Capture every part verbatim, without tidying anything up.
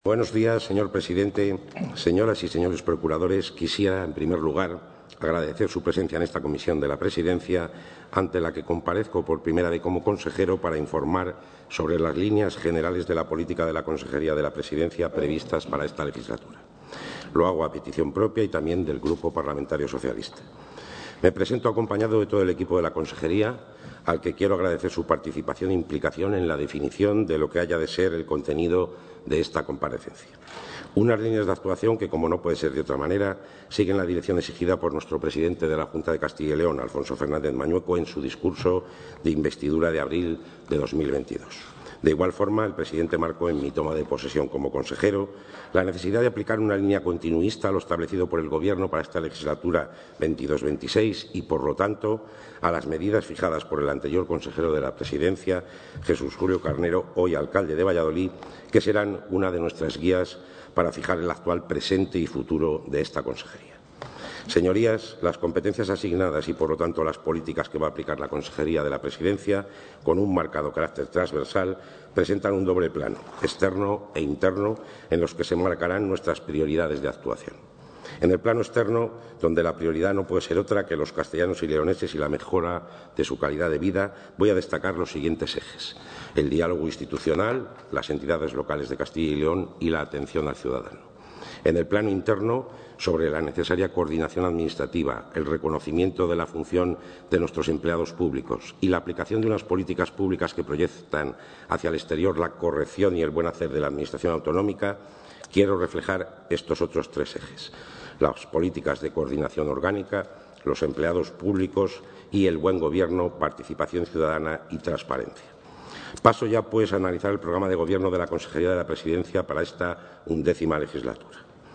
Buenos días, señor presidente. Señoras y señores procuradores, quisiera, en primer lugar, agradecer su presencia en esta comisión de la Presidencia, ante la que comparezco por primera vez como consejero para informar sobre las líneas generales de la política de la Consejería de la Presidencia previstas para esta legislatura. Lo hago a petición propia y también del Grupo Parlamentario Socialista. Me presento acompañado de todo el equipo de la Consejería, al que quiero agradecer su participación e implicación en la definición de lo que haya de ser el contenido de esta comparecencia. Unas líneas de actuación que, como no puede ser de otra manera, siguen la dirección exigida por nuestro presidente de la Junta de Castilla y León, Alfonso Fernández Mañueco, en su discurso de investidura de abril de dos mil veintidós. De igual forma, el presidente marcó en mi toma de posesión como consejero la necesidad de aplicar una línea continuista a lo establecido por el Gobierno para esta legislatura veintidós veintiséis y, por lo tanto, a las medidas fijadas por el anterior consejero de la Presidencia, Jesús Julio Carnero, hoy alcalde de Valladolid, que serán una de nuestras guías para fijar el actual presente y futuro de esta consejería. Señorías, las competencias asignadas y, por lo tanto, las políticas que va a aplicar la Consejería de la Presidencia, con un marcado carácter transversal, presentan un doble plano, externo e interno, en los que se marcarán nuestras prioridades de actuación. En el plano externo, donde la prioridad no puede ser otra que los castellanos y leoneses y la mejora de su calidad de vida, voy a destacar los siguientes ejes: el diálogo institucional, las entidades locales de Castilla y León y la atención al ciudadano. En el plano interno, sobre la necesaria coordinación administrativa, el reconocimiento de la función de nuestros empleados públicos y la aplicación de unas políticas públicas que proyectan hacia el exterior la corrección y el buen hacer de la Administración autonómica, quiero reflejar estos otros tres ejes: las políticas de coordinación orgánica, los empleados públicos y el buen gobierno, participación ciudadana y transparencia. Paso ya, pues, a analizar el programa de Gobierno de la Consejería de la Presidencia para esta undécima legislatura.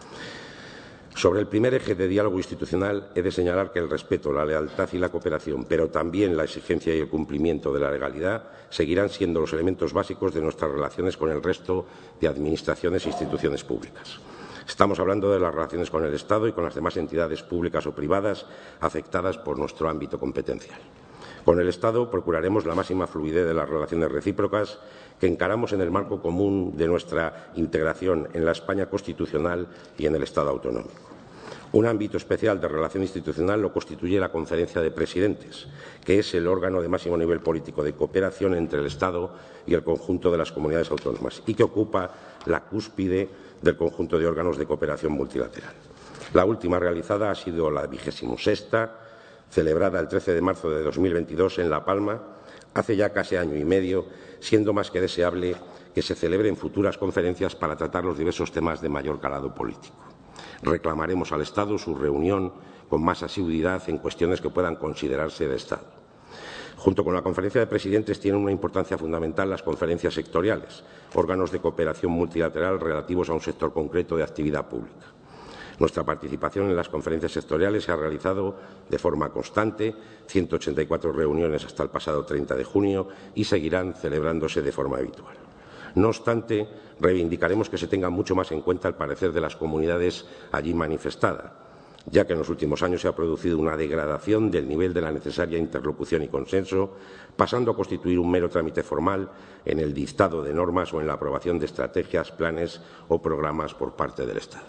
Sobre el primer eje de diálogo institucional, he de señalar que el respeto, la lealtad y la cooperación, pero también la exigencia y el cumplimiento de la legalidad, seguirán siendo los elementos básicos de nuestras relaciones con el resto de administraciones e instituciones públicas. Estamos hablando de las relaciones con el Estado y con las demás entidades públicas o privadas afectadas por nuestro ámbito competencial. Con el Estado procuraremos la máxima fluidez de las relaciones recíprocas que encaramos en el marco común de nuestra integración en la España constitucional y en el Estado autonómico. Un ámbito especial de relación institucional lo constituye la Conferencia de Presidentes, que es el órgano de máximo nivel político de cooperación entre el Estado y el conjunto de las comunidades autónomas y que ocupa la cúspide del conjunto de órganos de cooperación multilateral. La última realizada ha sido la vigésimo sexta, celebrada el trece de marzo de dos mil veintidós en La Palma, hace ya casi año y medio, siendo más que deseable que se celebren futuras conferencias para tratar los diversos temas de mayor calado político. Reclamaremos al Estado su reunión con más asiduidad en cuestiones que puedan considerarse de Estado. Junto con la Conferencia de Presidentes tienen una importancia fundamental las conferencias sectoriales, órganos de cooperación multilateral relativos a un sector concreto de actividad pública. Nuestra participación en las conferencias sectoriales se ha realizado de forma constante, ciento ochenta y cuatro reuniones hasta el pasado treinta de junio y seguirán celebrándose de forma habitual. No obstante, reivindicaremos que se tenga mucho más en cuenta el parecer de las comunidades allí manifestada, ya que en los últimos años se ha producido una degradación del nivel de la necesaria interlocución y consenso, pasando a constituir un mero trámite formal en el dictado de normas o en la aprobación de estrategias, planes o programas por parte del Estado.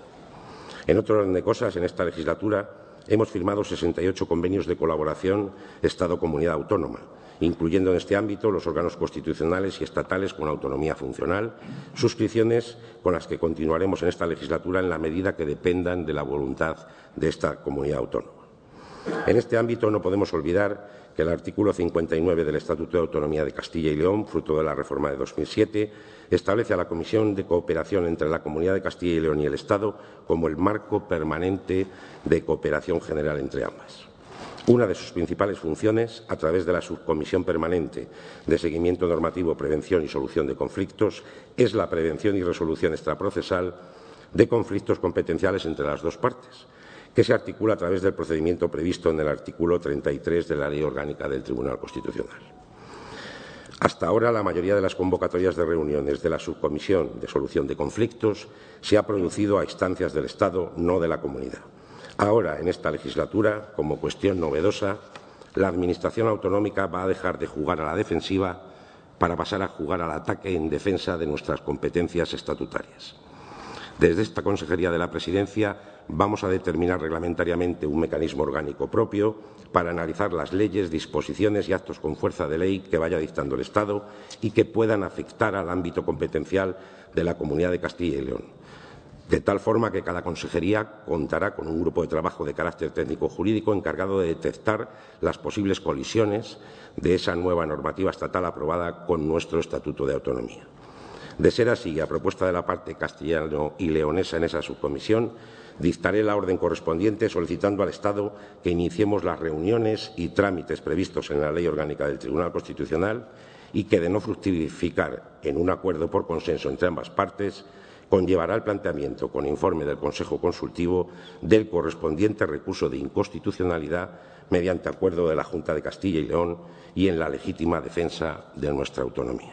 En otro orden de cosas, en esta legislatura hemos firmado sesenta y ocho convenios de colaboración Estado-Comunidad Autónoma, incluyendo en este ámbito los órganos constitucionales y estatales con autonomía funcional, suscripciones con las que continuaremos en esta legislatura en la medida que dependan de la voluntad de esta comunidad autónoma. En este ámbito no podemos olvidar que el artículo cincuenta y nueve del Estatuto de Autonomía de Castilla y León, fruto de la reforma de dos mil siete, establece a la Comisión de Cooperación entre la Comunidad de Castilla y León y el Estado como el marco permanente de cooperación general entre ambas. Una de sus principales funciones, a través de la Subcomisión Permanente de Seguimiento Normativo, Prevención y Solución de Conflictos, es la prevención y resolución extraprocesal de conflictos competenciales entre las dos partes, que se articula a través del procedimiento previsto en el artículo treinta y tres de la Ley Orgánica del Tribunal Constitucional. Hasta ahora, la mayoría de las convocatorias de reuniones de la Subcomisión de Solución de Conflictos se ha producido a instancias del Estado, no de la Comunidad. Ahora, en esta legislatura, como cuestión novedosa, la Administración autonómica va a dejar de jugar a la defensiva para pasar a jugar al ataque en defensa de nuestras competencias estatutarias. Desde esta Consejería de la Presidencia vamos a determinar reglamentariamente un mecanismo orgánico propio para analizar las leyes, disposiciones y actos con fuerza de ley que vaya dictando el Estado y que puedan afectar al ámbito competencial de la Comunidad de Castilla y León, de tal forma que cada consejería contará con un grupo de trabajo de carácter técnico-jurídico encargado de detectar las posibles colisiones de esa nueva normativa estatal aprobada con nuestro Estatuto de Autonomía. De ser así, a propuesta de la parte castellano y leonesa en esa subcomisión, dictaré la orden correspondiente solicitando al Estado que iniciemos las reuniones y trámites previstos en la Ley Orgánica del Tribunal Constitucional y que, de no fructificar en un acuerdo por consenso entre ambas partes, conllevará el planteamiento, con informe del Consejo Consultivo, del correspondiente recurso de inconstitucionalidad mediante acuerdo de la Junta de Castilla y León y en la legítima defensa de nuestra autonomía.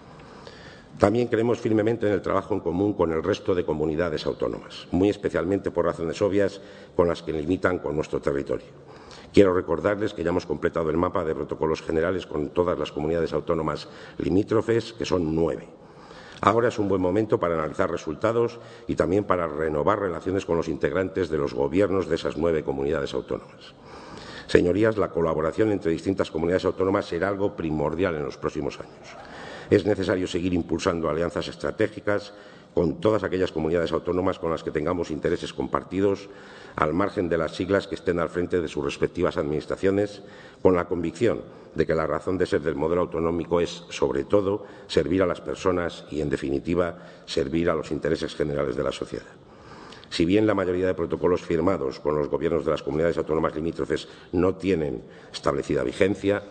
También creemos firmemente en el trabajo en común con el resto de comunidades autónomas, muy especialmente por razones obvias con las que limitan con nuestro territorio. Quiero recordarles que ya hemos completado el mapa de protocolos generales con todas las comunidades autónomas limítrofes, que son nueve. Ahora es un buen momento para analizar resultados y también para renovar relaciones con los integrantes de los gobiernos de esas nueve comunidades autónomas. Señorías, la colaboración entre distintas comunidades autónomas será algo primordial en los próximos años. Es necesario seguir impulsando alianzas estratégicas con todas aquellas comunidades autónomas con las que tengamos intereses compartidos, al margen de las siglas que estén al frente de sus respectivas administraciones, con la convicción de que la razón de ser del modelo autonómico es, sobre todo, servir a las personas y, en definitiva, servir a los intereses generales de la sociedad. Si bien la mayoría de protocolos firmados con los gobiernos de las comunidades autónomas limítrofes no tienen establecida vigencia,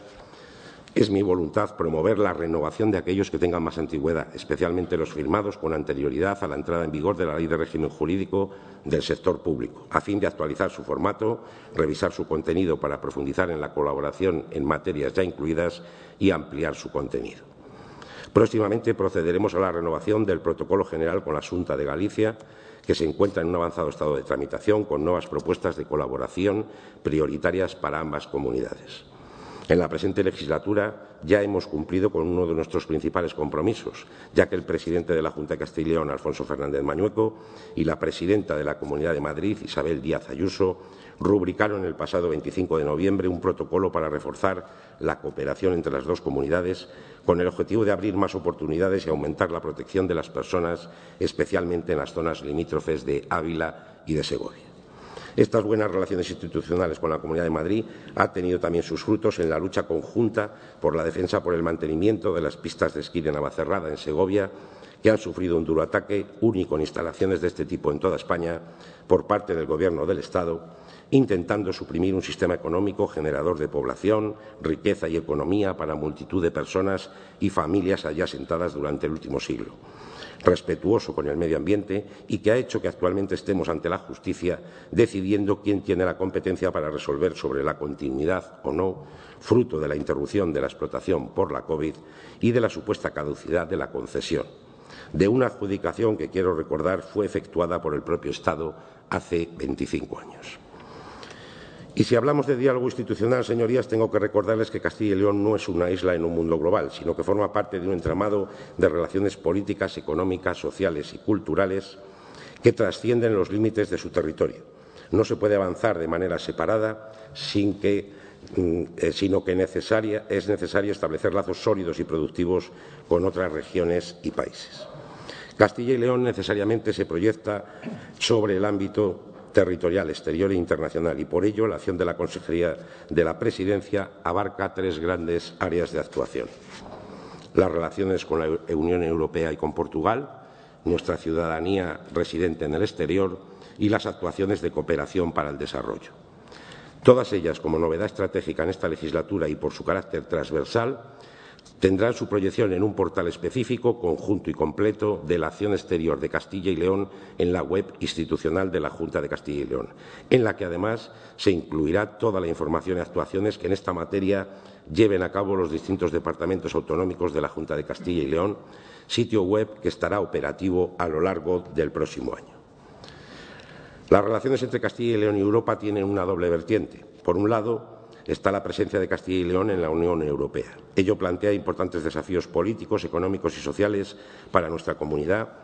es mi voluntad promover la renovación de aquellos que tengan más antigüedad, especialmente los firmados con anterioridad a la entrada en vigor de la Ley de Régimen Jurídico del Sector Público, a fin de actualizar su formato, revisar su contenido para profundizar en la colaboración en materias ya incluidas y ampliar su contenido. Próximamente procederemos a la renovación del Protocolo General con la Xunta de Galicia, que se encuentra en un avanzado estado de tramitación con nuevas propuestas de colaboración prioritarias para ambas comunidades. En la presente legislatura ya hemos cumplido con uno de nuestros principales compromisos, ya que el presidente de la Junta de Castilla y León, Alfonso Fernández Mañueco, y la presidenta de la Comunidad de Madrid, Isabel Díaz Ayuso, rubricaron el pasado veinticinco de noviembre un protocolo para reforzar la cooperación entre las dos comunidades con el objetivo de abrir más oportunidades y aumentar la protección de las personas, especialmente en las zonas limítrofes de Ávila y de Segovia. Estas buenas relaciones institucionales con la Comunidad de Madrid han tenido también sus frutos en la lucha conjunta por la defensa por el mantenimiento de las pistas de esquí de Navacerrada, en Segovia, que han sufrido un duro ataque, único en instalaciones de este tipo en toda España, por parte del Gobierno del Estado, intentando suprimir un sistema económico generador de población, riqueza y economía para multitud de personas y familias allí asentadas durante el último siglo, respetuoso con el medio ambiente y que ha hecho que actualmente estemos ante la justicia decidiendo quién tiene la competencia para resolver sobre la continuidad o no, fruto de la interrupción de la explotación por la COVID y de la supuesta caducidad de la concesión, de una adjudicación que, quiero recordar, fue efectuada por el propio Estado hace veinticinco años. Y si hablamos de diálogo institucional, señorías, tengo que recordarles que Castilla y León no es una isla en un mundo global, sino que forma parte de un entramado de relaciones políticas, económicas, sociales y culturales que trascienden los límites de su territorio. No se puede avanzar de manera separada sin que, eh, sino que necesaria, es necesario establecer lazos sólidos y productivos con otras regiones y países. Castilla y León necesariamente se proyecta sobre el ámbito territorial, exterior e internacional, y por ello la acción de la Consejería de la Presidencia abarca tres grandes áreas de actuación: las relaciones con la Unión Europea y con Portugal, nuestra ciudadanía residente en el exterior y las actuaciones de cooperación para el desarrollo. Todas ellas, como novedad estratégica en esta legislatura y por su carácter transversal, tendrán su proyección en un portal específico, conjunto y completo de la acción exterior de Castilla y León en la web institucional de la Junta de Castilla y León, en la que además se incluirá toda la información y actuaciones que en esta materia lleven a cabo los distintos departamentos autonómicos de la Junta de Castilla y León, sitio web que estará operativo a lo largo del próximo año. Las relaciones entre Castilla y León y Europa tienen una doble vertiente. Por un lado, está la presencia de Castilla y León en la Unión Europea. Ello plantea importantes desafíos políticos, económicos y sociales para nuestra comunidad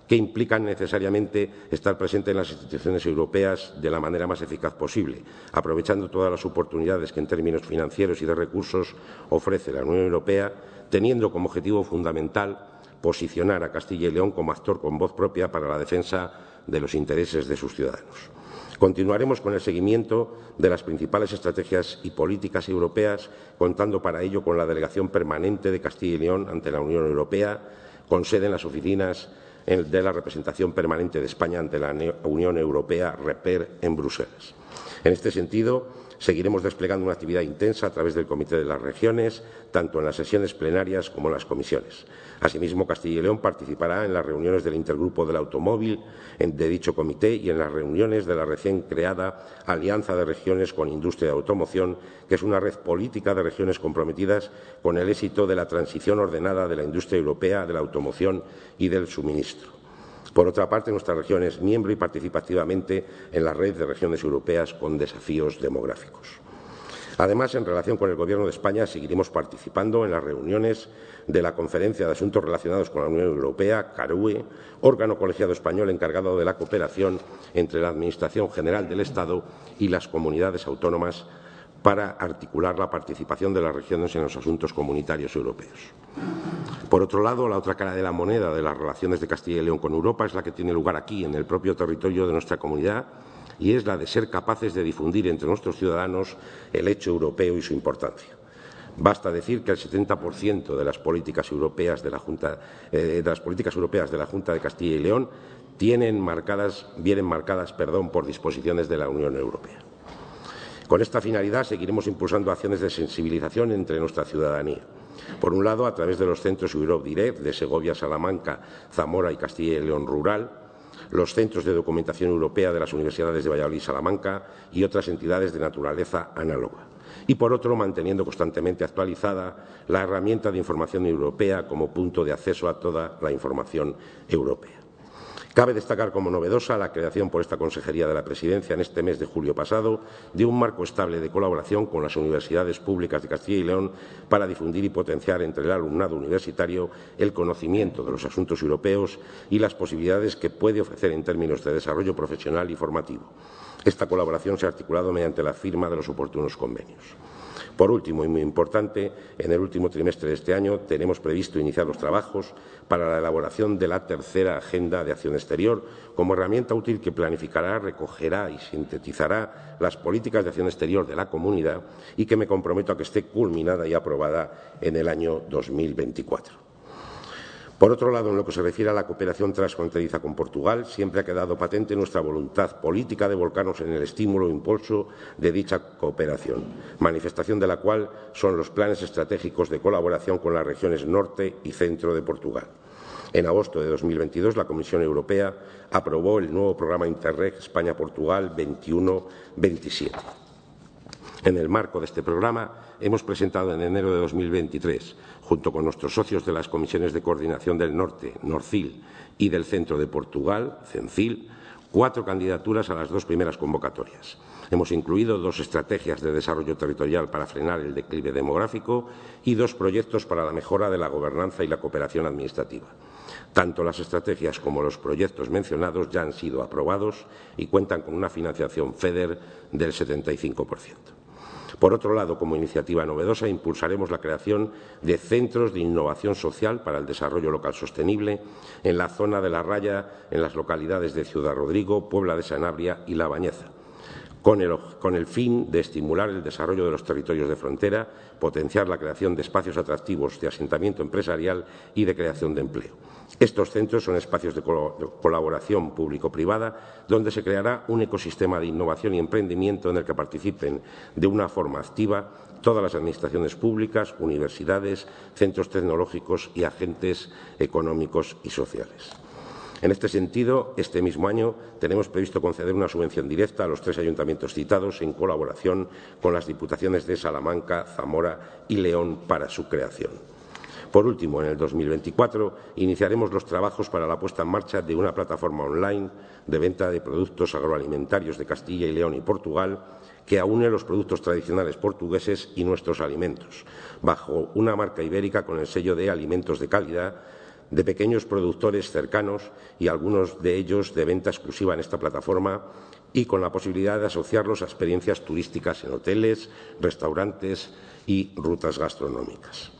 que implican necesariamente estar presente en las instituciones europeas de la manera más eficaz posible, aprovechando todas las oportunidades que en términos financieros y de recursos ofrece la Unión Europea, teniendo como objetivo fundamental posicionar a Castilla y León como actor con voz propia para la defensa de los intereses de sus ciudadanos. Continuaremos con el seguimiento de las principales estrategias y políticas europeas, contando para ello con la Delegación Permanente de Castilla y León ante la Unión Europea, con sede en las oficinas de la Representación Permanente de España ante la Unión Europea, REPER, en Bruselas. En este sentido, seguiremos desplegando una actividad intensa a través del Comité de las Regiones, tanto en las sesiones plenarias como en las comisiones. Asimismo, Castilla y León participará en las reuniones del Intergrupo del Automóvil de dicho comité y en las reuniones de la recién creada Alianza de Regiones con Industria de Automoción, que es una red política de regiones comprometidas con el éxito de la transición ordenada de la industria europea de la automoción y del suministro. Por otra parte, nuestra región es miembro y participa activamente en la red de regiones europeas con desafíos demográficos. Además, en relación con el Gobierno de España, seguiremos participando en las reuniones de la Conferencia de Asuntos Relacionados con la Unión Europea, CARUE, órgano colegiado español encargado de la cooperación entre la Administración General del Estado y las comunidades autónomas para articular la participación de las regiones en los asuntos comunitarios europeos. Por otro lado, la otra cara de la moneda de las relaciones de Castilla y León con Europa es la que tiene lugar aquí, en el propio territorio de nuestra comunidad, y es la de ser capaces de difundir entre nuestros ciudadanos el hecho europeo y su importancia. Basta decir que el setenta por ciento de las políticas europeas de la Junta, eh, de las políticas europeas de la Junta de Castilla y León tienen marcadas, vienen marcadas perdón, por disposiciones de la Unión Europea. Con esta finalidad seguiremos impulsando acciones de sensibilización entre nuestra ciudadanía. Por un lado, a través de los centros Europe Direct de Segovia, Salamanca, Zamora y Castilla y León Rural, los centros de documentación europea de las universidades de Valladolid y Salamanca y otras entidades de naturaleza análoga. Y, por otro, manteniendo constantemente actualizada la herramienta de información europea como punto de acceso a toda la información europea. Cabe destacar como novedosa la creación por esta Consejería de la Presidencia en este mes de julio pasado de un marco estable de colaboración con las universidades públicas de Castilla y León para difundir y potenciar entre el alumnado universitario el conocimiento de los asuntos europeos y las posibilidades que puede ofrecer en términos de desarrollo profesional y formativo. Esta colaboración se ha articulado mediante la firma de los oportunos convenios. Por último, y muy importante, en el último trimestre de este año tenemos previsto iniciar los trabajos para la elaboración de la tercera Agenda de Acción Exterior como herramienta útil que planificará, recogerá y sintetizará las políticas de acción exterior de la Comunidad y que me comprometo a que esté culminada y aprobada en el año dos mil veinticuatro. Por otro lado, en lo que se refiere a la cooperación transfronteriza con Portugal, siempre ha quedado patente nuestra voluntad política de volcarnos en el estímulo e impulso de dicha cooperación, manifestación de la cual son los planes estratégicos de colaboración con las regiones norte y centro de Portugal. En agosto de dos mil veintidós, la Comisión Europea aprobó el nuevo programa Interreg España-Portugal veintiuno veintisiete. En el marco de este programa, hemos presentado en enero de dos mil veintitrés, junto con nuestros socios de las comisiones de coordinación del Norte, NORCIL, y del Centro de Portugal, CENCIL, cuatro candidaturas a las dos primeras convocatorias. Hemos incluido dos estrategias de desarrollo territorial para frenar el declive demográfico y dos proyectos para la mejora de la gobernanza y la cooperación administrativa. Tanto las estrategias como los proyectos mencionados ya han sido aprobados y cuentan con una financiación FEDER del setenta y cinco por ciento. Por otro lado, como iniciativa novedosa, impulsaremos la creación de centros de innovación social para el desarrollo local sostenible en la zona de la Raya, en las localidades de Ciudad Rodrigo, Puebla de Sanabria y La Bañeza, con el, con el fin de estimular el desarrollo de los territorios de frontera, potenciar la creación de espacios atractivos de asentamiento empresarial y de creación de empleo. Estos centros son espacios de colaboración público-privada donde se creará un ecosistema de innovación y emprendimiento en el que participen de una forma activa todas las administraciones públicas, universidades, centros tecnológicos y agentes económicos y sociales. En este sentido, este mismo año tenemos previsto conceder una subvención directa a los tres ayuntamientos citados en colaboración con las diputaciones de Salamanca, Zamora y León para su creación. Por último, en el dos mil veinticuatro iniciaremos los trabajos para la puesta en marcha de una plataforma online de venta de productos agroalimentarios de Castilla y León y Portugal que aúne los productos tradicionales portugueses y nuestros alimentos, bajo una marca ibérica con el sello de alimentos de calidad, de pequeños productores cercanos y algunos de ellos de venta exclusiva en esta plataforma y con la posibilidad de asociarlos a experiencias turísticas en hoteles, restaurantes y rutas gastronómicas.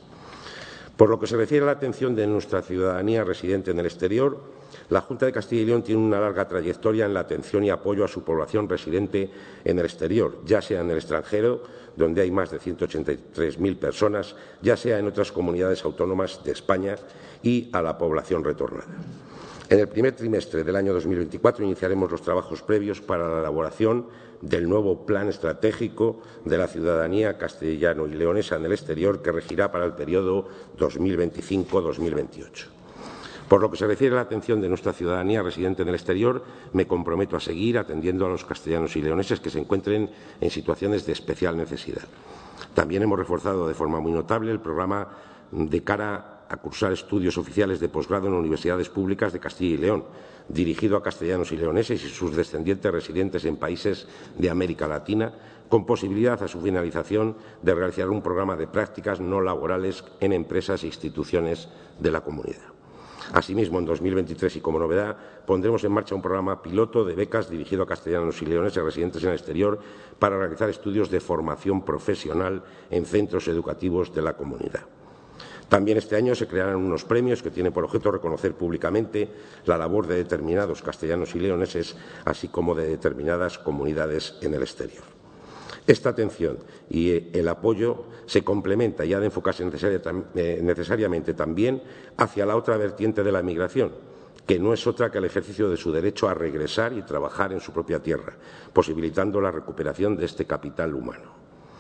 Por lo que se refiere a la atención de nuestra ciudadanía residente en el exterior, la Junta de Castilla y León tiene una larga trayectoria en la atención y apoyo a su población residente en el exterior, ya sea en el extranjero, donde hay más de ciento ochenta y tres mil personas, ya sea en otras comunidades autónomas de España, y a la población retornada. En el primer trimestre del año dos mil veinticuatro iniciaremos los trabajos previos para la elaboración del nuevo Plan Estratégico de la Ciudadanía castellano y leonesa en el exterior, que regirá para el periodo dos mil veinticinco a dos mil veintiocho. Por lo que se refiere a la atención de nuestra ciudadanía residente en el exterior, me comprometo a seguir atendiendo a los castellanos y leoneses que se encuentren en situaciones de especial necesidad. También hemos reforzado de forma muy notable el programa de cara a cursar estudios oficiales de posgrado en universidades públicas de Castilla y León, dirigido a castellanos y leoneses y sus descendientes residentes en países de América Latina, con posibilidad a su finalización de realizar un programa de prácticas no laborales en empresas e instituciones de la comunidad. Asimismo, en dos mil veintitrés y como novedad, pondremos en marcha un programa piloto de becas dirigido a castellanos y leoneses residentes en el exterior para realizar estudios de formación profesional en centros educativos de la comunidad. También este año se crearán unos premios que tienen por objeto reconocer públicamente la labor de determinados castellanos y leoneses, así como de determinadas comunidades en el exterior. Esta atención y el apoyo se complementa y ha de enfocarse necesaria, eh, necesariamente también hacia la otra vertiente de la migración, que no es otra que el ejercicio de su derecho a regresar y trabajar en su propia tierra, posibilitando la recuperación de este capital humano.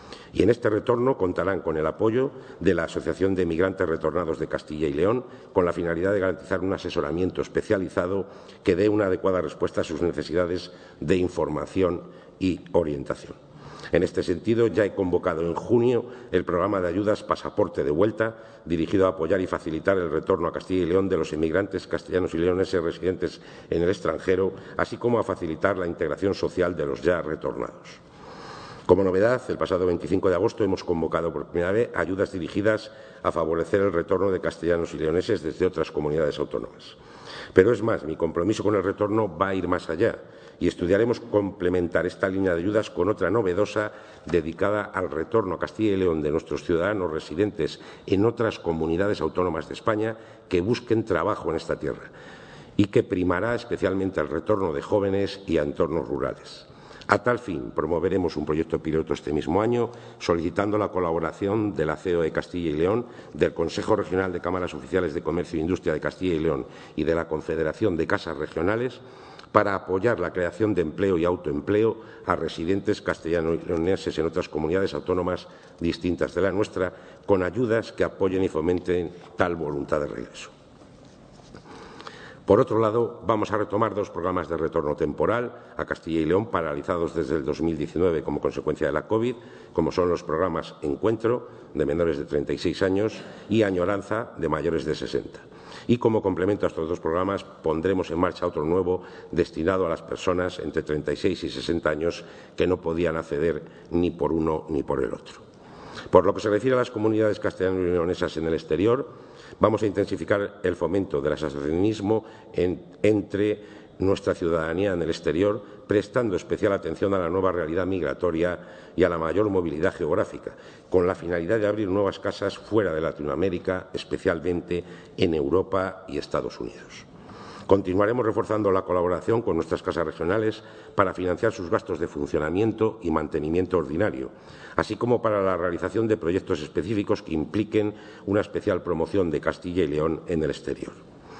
Y en este retorno contarán con el apoyo de la Asociación de Migrantes Retornados de Castilla y León, con la finalidad de garantizar un asesoramiento especializado que dé una adecuada respuesta a sus necesidades de información y orientación. En este sentido, ya he convocado en junio el programa de ayudas Pasaporte de Vuelta, dirigido a apoyar y facilitar el retorno a Castilla y León de los inmigrantes castellanos y leoneses residentes en el extranjero, así como a facilitar la integración social de los ya retornados. Como novedad, el pasado veinticinco de agosto hemos convocado por primera vez ayudas dirigidas a favorecer el retorno de castellanos y leoneses desde otras comunidades autónomas. Pero es más, mi compromiso con el retorno va a ir más allá y estudiaremos complementar esta línea de ayudas con otra novedosa dedicada al retorno a Castilla y León de nuestros ciudadanos residentes en otras comunidades autónomas de España que busquen trabajo en esta tierra y que primará especialmente el retorno de jóvenes y a entornos rurales. A tal fin, promoveremos un proyecto piloto este mismo año, solicitando la colaboración de la C E O de Castilla y León, del Consejo Regional de Cámaras Oficiales de Comercio e Industria de Castilla y León y de la Confederación de Casas Regionales para apoyar la creación de empleo y autoempleo a residentes castellanos y leoneses en otras comunidades autónomas distintas de la nuestra, con ayudas que apoyen y fomenten tal voluntad de regreso. Por otro lado, vamos a retomar dos programas de retorno temporal a Castilla y León paralizados desde el dos mil diecinueve como consecuencia de la COVID, como son los programas Encuentro, de menores de treinta y seis años, y Añoranza, de mayores de sesenta. Y como complemento a estos dos programas, pondremos en marcha otro nuevo destinado a las personas entre treinta y seis y sesenta años que no podían acceder ni por uno ni por el otro. Por lo que se refiere a las comunidades castellanas y leonesas en el exterior, vamos a intensificar el fomento del asociacionismo en, entre nuestra ciudadanía en el exterior, prestando especial atención a la nueva realidad migratoria y a la mayor movilidad geográfica, con la finalidad de abrir nuevas casas fuera de Latinoamérica, especialmente en Europa y Estados Unidos. Continuaremos reforzando la colaboración con nuestras casas regionales para financiar sus gastos de funcionamiento y mantenimiento ordinario, así como para la realización de proyectos específicos que impliquen una especial promoción de Castilla y León en el exterior.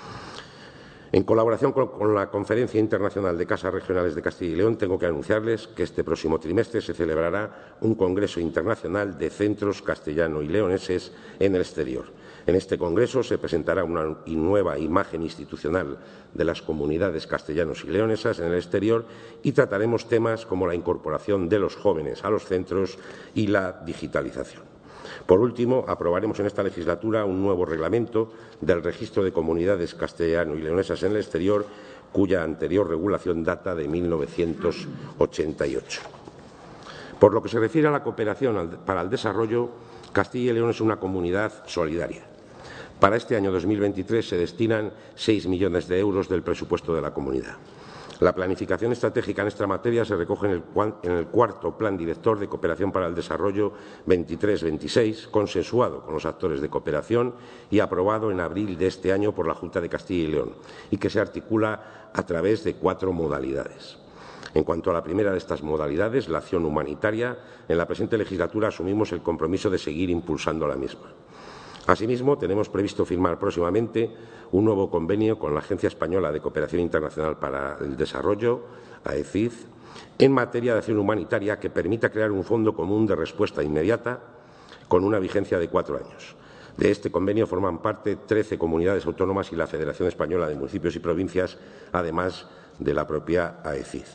En colaboración con, con la Conferencia Internacional de Casas Regionales de Castilla y León, tengo que anunciarles que este próximo trimestre se celebrará un Congreso Internacional de Centros Castellano y Leoneses en el exterior. En este congreso se presentará una nueva imagen institucional de las comunidades castellanos y leonesas en el exterior y trataremos temas como la incorporación de los jóvenes a los centros y la digitalización. Por último, aprobaremos en esta legislatura un nuevo reglamento del registro de comunidades castellano y leonesas en el exterior, cuya anterior regulación data de mil novecientos ochenta y ocho. Por lo que se refiere a la cooperación para el desarrollo, Castilla y León es una comunidad solidaria. Para este año dos mil veintitrés se destinan seis millones de euros del presupuesto de la Comunidad. La planificación estratégica en esta materia se recoge en el, en el cuarto Plan Director de Cooperación para el Desarrollo veintitrés veintiséis, consensuado con los actores de cooperación y aprobado en abril de este año por la Junta de Castilla y León, y que se articula a través de cuatro modalidades. En cuanto a la primera de estas modalidades, la acción humanitaria, en la presente legislatura asumimos el compromiso de seguir impulsando la misma. Asimismo, tenemos previsto firmar próximamente un nuevo convenio con la Agencia Española de Cooperación Internacional para el Desarrollo, A E C I D, en materia de acción humanitaria que permita crear un fondo común de respuesta inmediata con una vigencia de cuatro años. De este convenio forman parte trece comunidades autónomas y la Federación Española de Municipios y Provincias, además de la propia A E C I D.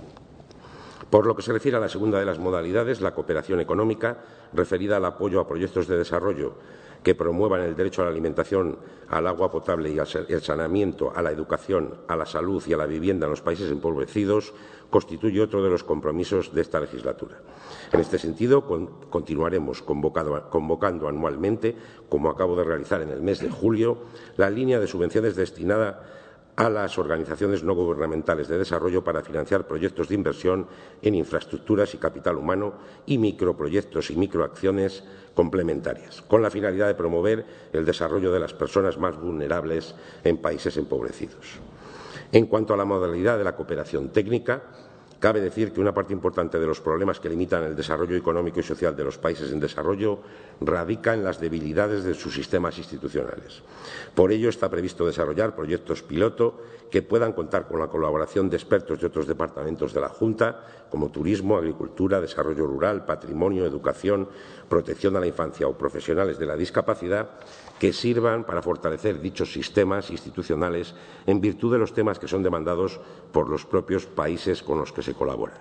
Por lo que se refiere a la segunda de las modalidades, la cooperación económica, referida al apoyo a proyectos de desarrollo que promuevan el derecho a la alimentación, al agua potable y al saneamiento, a la educación, a la salud y a la vivienda en los países empobrecidos, constituye otro de los compromisos de esta legislatura. En este sentido, con, continuaremos convocado, convocando anualmente, como acabo de realizar en el mes de julio, la línea de subvenciones destinada a las organizaciones no gubernamentales de desarrollo para financiar proyectos de inversión en infraestructuras y capital humano y microproyectos y microacciones complementarias, con la finalidad de promover el desarrollo de las personas más vulnerables en países empobrecidos. En cuanto a la modalidad de la cooperación técnica, cabe decir que una parte importante de los problemas que limitan el desarrollo económico y social de los países en desarrollo radica en las debilidades de sus sistemas institucionales. Por ello, está previsto desarrollar proyectos piloto que puedan contar con la colaboración de expertos de otros departamentos de la Junta, como turismo, agricultura, desarrollo rural, patrimonio, educación, protección a la infancia o profesionales de la discapacidad, que sirvan para fortalecer dichos sistemas institucionales en virtud de los temas que son demandados por los propios países con los que se colabora.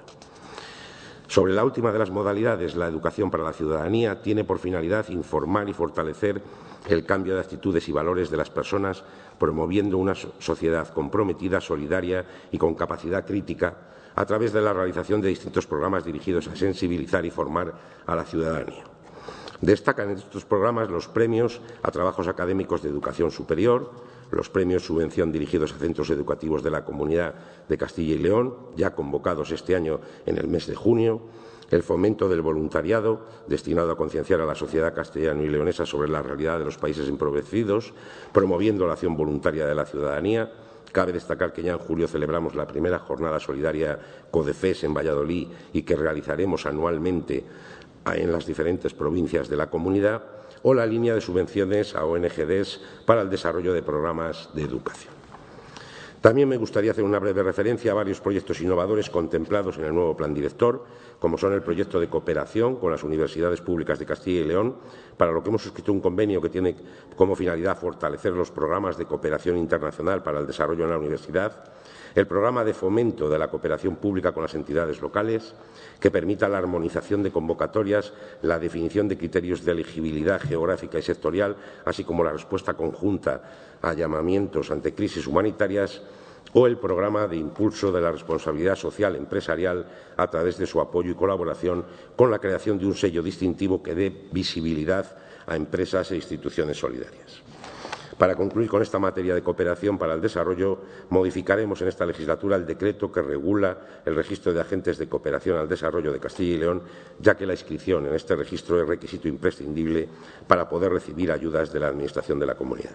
Sobre la última de las modalidades, la educación para la ciudadanía, tiene por finalidad informar y fortalecer el cambio de actitudes y valores de las personas, promoviendo una sociedad comprometida, solidaria y con capacidad crítica a través de la realización de distintos programas dirigidos a sensibilizar y formar a la ciudadanía. Destacan en estos programas los premios a trabajos académicos de educación superior, los premios subvención dirigidos a centros educativos de la Comunidad de Castilla y León, ya convocados este año en el mes de junio, el fomento del voluntariado, destinado a concienciar a la sociedad castellano y leonesa sobre la realidad de los países empobrecidos, promoviendo la acción voluntaria de la ciudadanía. Cabe destacar que ya en julio celebramos la primera jornada solidaria CODEFES en Valladolid y que realizaremos anualmente en las diferentes provincias de la comunidad, o la línea de subvenciones a O N G Ds para el desarrollo de programas de educación. También me gustaría hacer una breve referencia a varios proyectos innovadores contemplados en el nuevo Plan Director, como son el proyecto de cooperación con las universidades públicas de Castilla y León, para lo que hemos suscrito un convenio que tiene como finalidad fortalecer los programas de cooperación internacional para el desarrollo en la universidad, el programa de fomento de la cooperación pública con las entidades locales, que permita la armonización de convocatorias, la definición de criterios de elegibilidad geográfica y sectorial, así como la respuesta conjunta a llamamientos ante crisis humanitarias, o el programa de impulso de la responsabilidad social empresarial a través de su apoyo y colaboración con la creación de un sello distintivo que dé visibilidad a empresas e instituciones solidarias. Para concluir con esta materia de cooperación para el desarrollo, modificaremos en esta legislatura el decreto que regula el registro de agentes de cooperación al desarrollo de Castilla y León, ya que la inscripción en este registro es requisito imprescindible para poder recibir ayudas de la Administración de la Comunidad.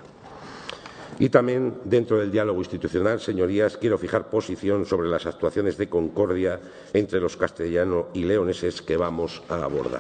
Y también, dentro del diálogo institucional, señorías, quiero fijar posición sobre las actuaciones de concordia entre los castellanos y leoneses que vamos a abordar.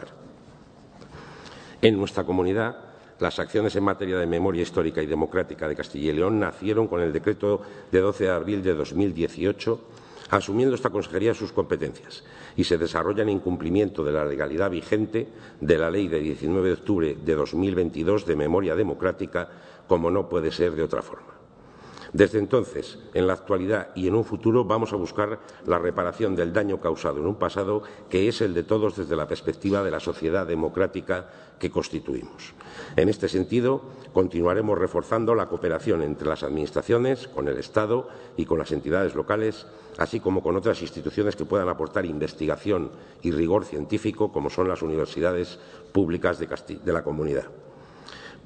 En nuestra comunidad, las acciones en materia de memoria histórica y democrática de Castilla y León nacieron con el decreto de doce de abril de dos mil dieciocho, asumiendo esta consejería sus competencias, y se desarrollan en cumplimiento de la legalidad vigente de la Ley de diecinueve de octubre de dos mil veintidós de memoria democrática, como no puede ser de otra forma. Desde entonces, en la actualidad y en un futuro, vamos a buscar la reparación del daño causado en un pasado que es el de todos desde la perspectiva de la sociedad democrática que constituimos. En este sentido, continuaremos reforzando la cooperación entre las administraciones, con el Estado y con las entidades locales, así como con otras instituciones que puedan aportar investigación y rigor científico, como son las universidades públicas de, Castilla, de la Comunidad.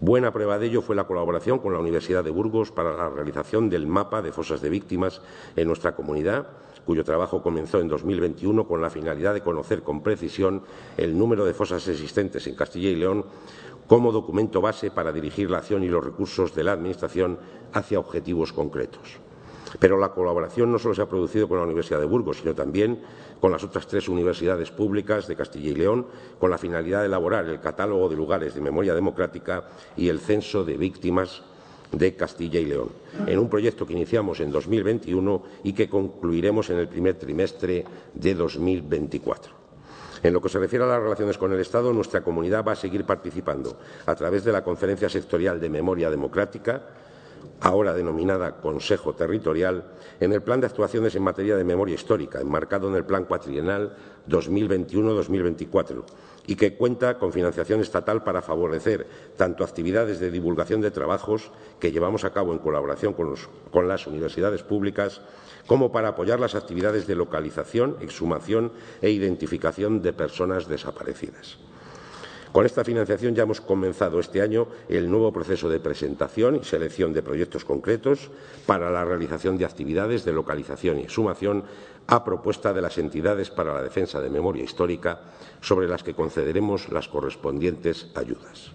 Buena prueba de ello fue la colaboración con la Universidad de Burgos para la realización del mapa de fosas de víctimas en nuestra comunidad, cuyo trabajo comenzó en dos mil veintiuno con la finalidad de conocer con precisión el número de fosas existentes en Castilla y León como documento base para dirigir la acción y los recursos de la Administración hacia objetivos concretos. Pero la colaboración no solo se ha producido con la Universidad de Burgos, sino también con las otras tres universidades públicas de Castilla y León, con la finalidad de elaborar el catálogo de lugares de memoria democrática y el censo de víctimas de Castilla y León, en un proyecto que iniciamos en dos mil veintiuno y que concluiremos en el primer trimestre de dos mil veinticuatro. En lo que se refiere a las relaciones con el Estado, nuestra comunidad va a seguir participando a través de la Conferencia Sectorial de Memoria Democrática, ahora denominada Consejo Territorial, en el Plan de Actuaciones en materia de memoria histórica, enmarcado en el Plan Cuatrienal dos mil veintiuno dos mil veinticuatro, y que cuenta con financiación estatal para favorecer tanto actividades de divulgación de trabajos que llevamos a cabo en colaboración con, los, con las universidades públicas, como para apoyar las actividades de localización, exhumación e identificación de personas desaparecidas. Con esta financiación ya hemos comenzado este año el nuevo proceso de presentación y selección de proyectos concretos para la realización de actividades de localización y exhumación a propuesta de las entidades para la defensa de memoria histórica, sobre las que concederemos las correspondientes ayudas.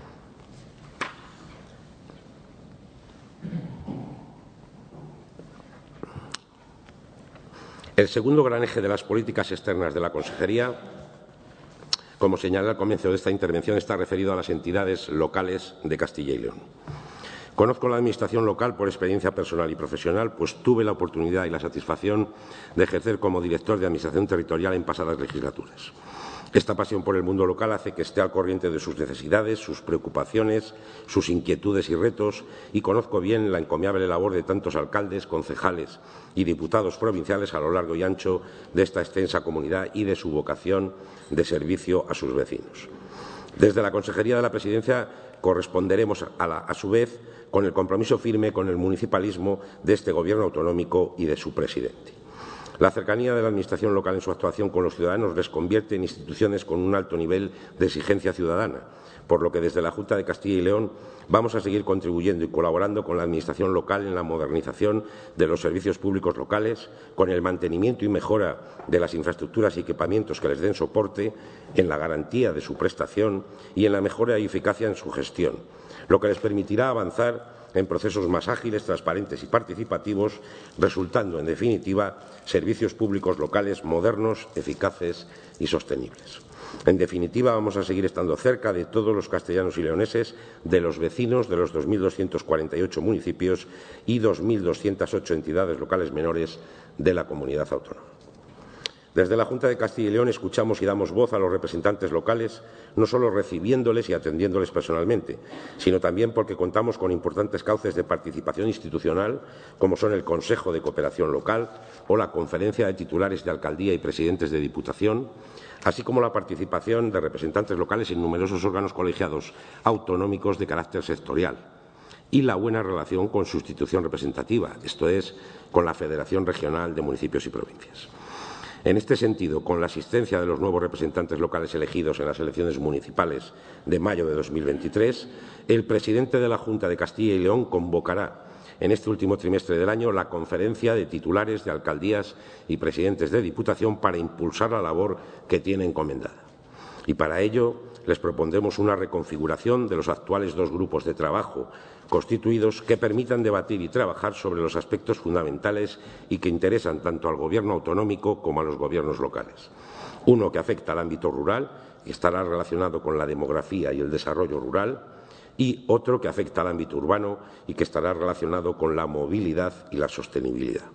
El segundo gran eje de las políticas externas de la Consejería, como señalé al comienzo de esta intervención, está referido a las entidades locales de Castilla y León. Conozco la Administración local por experiencia personal y profesional, pues tuve la oportunidad y la satisfacción de ejercer como director de Administración Territorial en pasadas legislaturas. Esta pasión por el mundo local hace que esté al corriente de sus necesidades, sus preocupaciones, sus inquietudes y retos, y conozco bien la encomiable labor de tantos alcaldes, concejales y diputados provinciales a lo largo y ancho de esta extensa comunidad y de su vocación de servicio a sus vecinos. Desde la Consejería de la Presidencia corresponderemos, a, la, a su vez, con el compromiso firme con el municipalismo de este Gobierno autonómico y de su presidente. La cercanía de la Administración local en su actuación con los ciudadanos les convierte en instituciones con un alto nivel de exigencia ciudadana, por lo que desde la Junta de Castilla y León vamos a seguir contribuyendo y colaborando con la Administración local en la modernización de los servicios públicos locales, con el mantenimiento y mejora de las infraestructuras y equipamientos que les den soporte, en la garantía de su prestación y en la mejora y eficacia en su gestión, lo que les permitirá avanzar en procesos más ágiles, transparentes y participativos, resultando, en definitiva, servicios públicos locales modernos, eficaces y sostenibles. En definitiva, vamos a seguir estando cerca de todos los castellanos y leoneses, de los vecinos de los dos mil doscientos cuarenta y ocho municipios y dos mil doscientas ocho entidades locales menores de la comunidad autónoma. Desde la Junta de Castilla y León escuchamos y damos voz a los representantes locales, no solo recibiéndoles y atendiéndoles personalmente, sino también porque contamos con importantes cauces de participación institucional, como son el Consejo de Cooperación Local o la Conferencia de Titulares de Alcaldía y Presidentes de Diputación, así como la participación de representantes locales en numerosos órganos colegiados autonómicos de carácter sectorial, y la buena relación con su institución representativa, esto es, con la Federación Regional de Municipios y Provincias. En este sentido, con la asistencia de los nuevos representantes locales elegidos en las elecciones municipales de mayo de dos mil veintitrés, el presidente de la Junta de Castilla y León convocará en este último trimestre del año la conferencia de titulares de alcaldías y presidentes de Diputación para impulsar la labor que tiene encomendada. Y para ello les propondremos una reconfiguración de los actuales dos grupos de trabajo constituidos que permitan debatir y trabajar sobre los aspectos fundamentales y que interesan tanto al Gobierno autonómico como a los gobiernos locales. Uno que afecta al ámbito rural y estará relacionado con la demografía y el desarrollo rural, y otro que afecta al ámbito urbano y que estará relacionado con la movilidad y la sostenibilidad.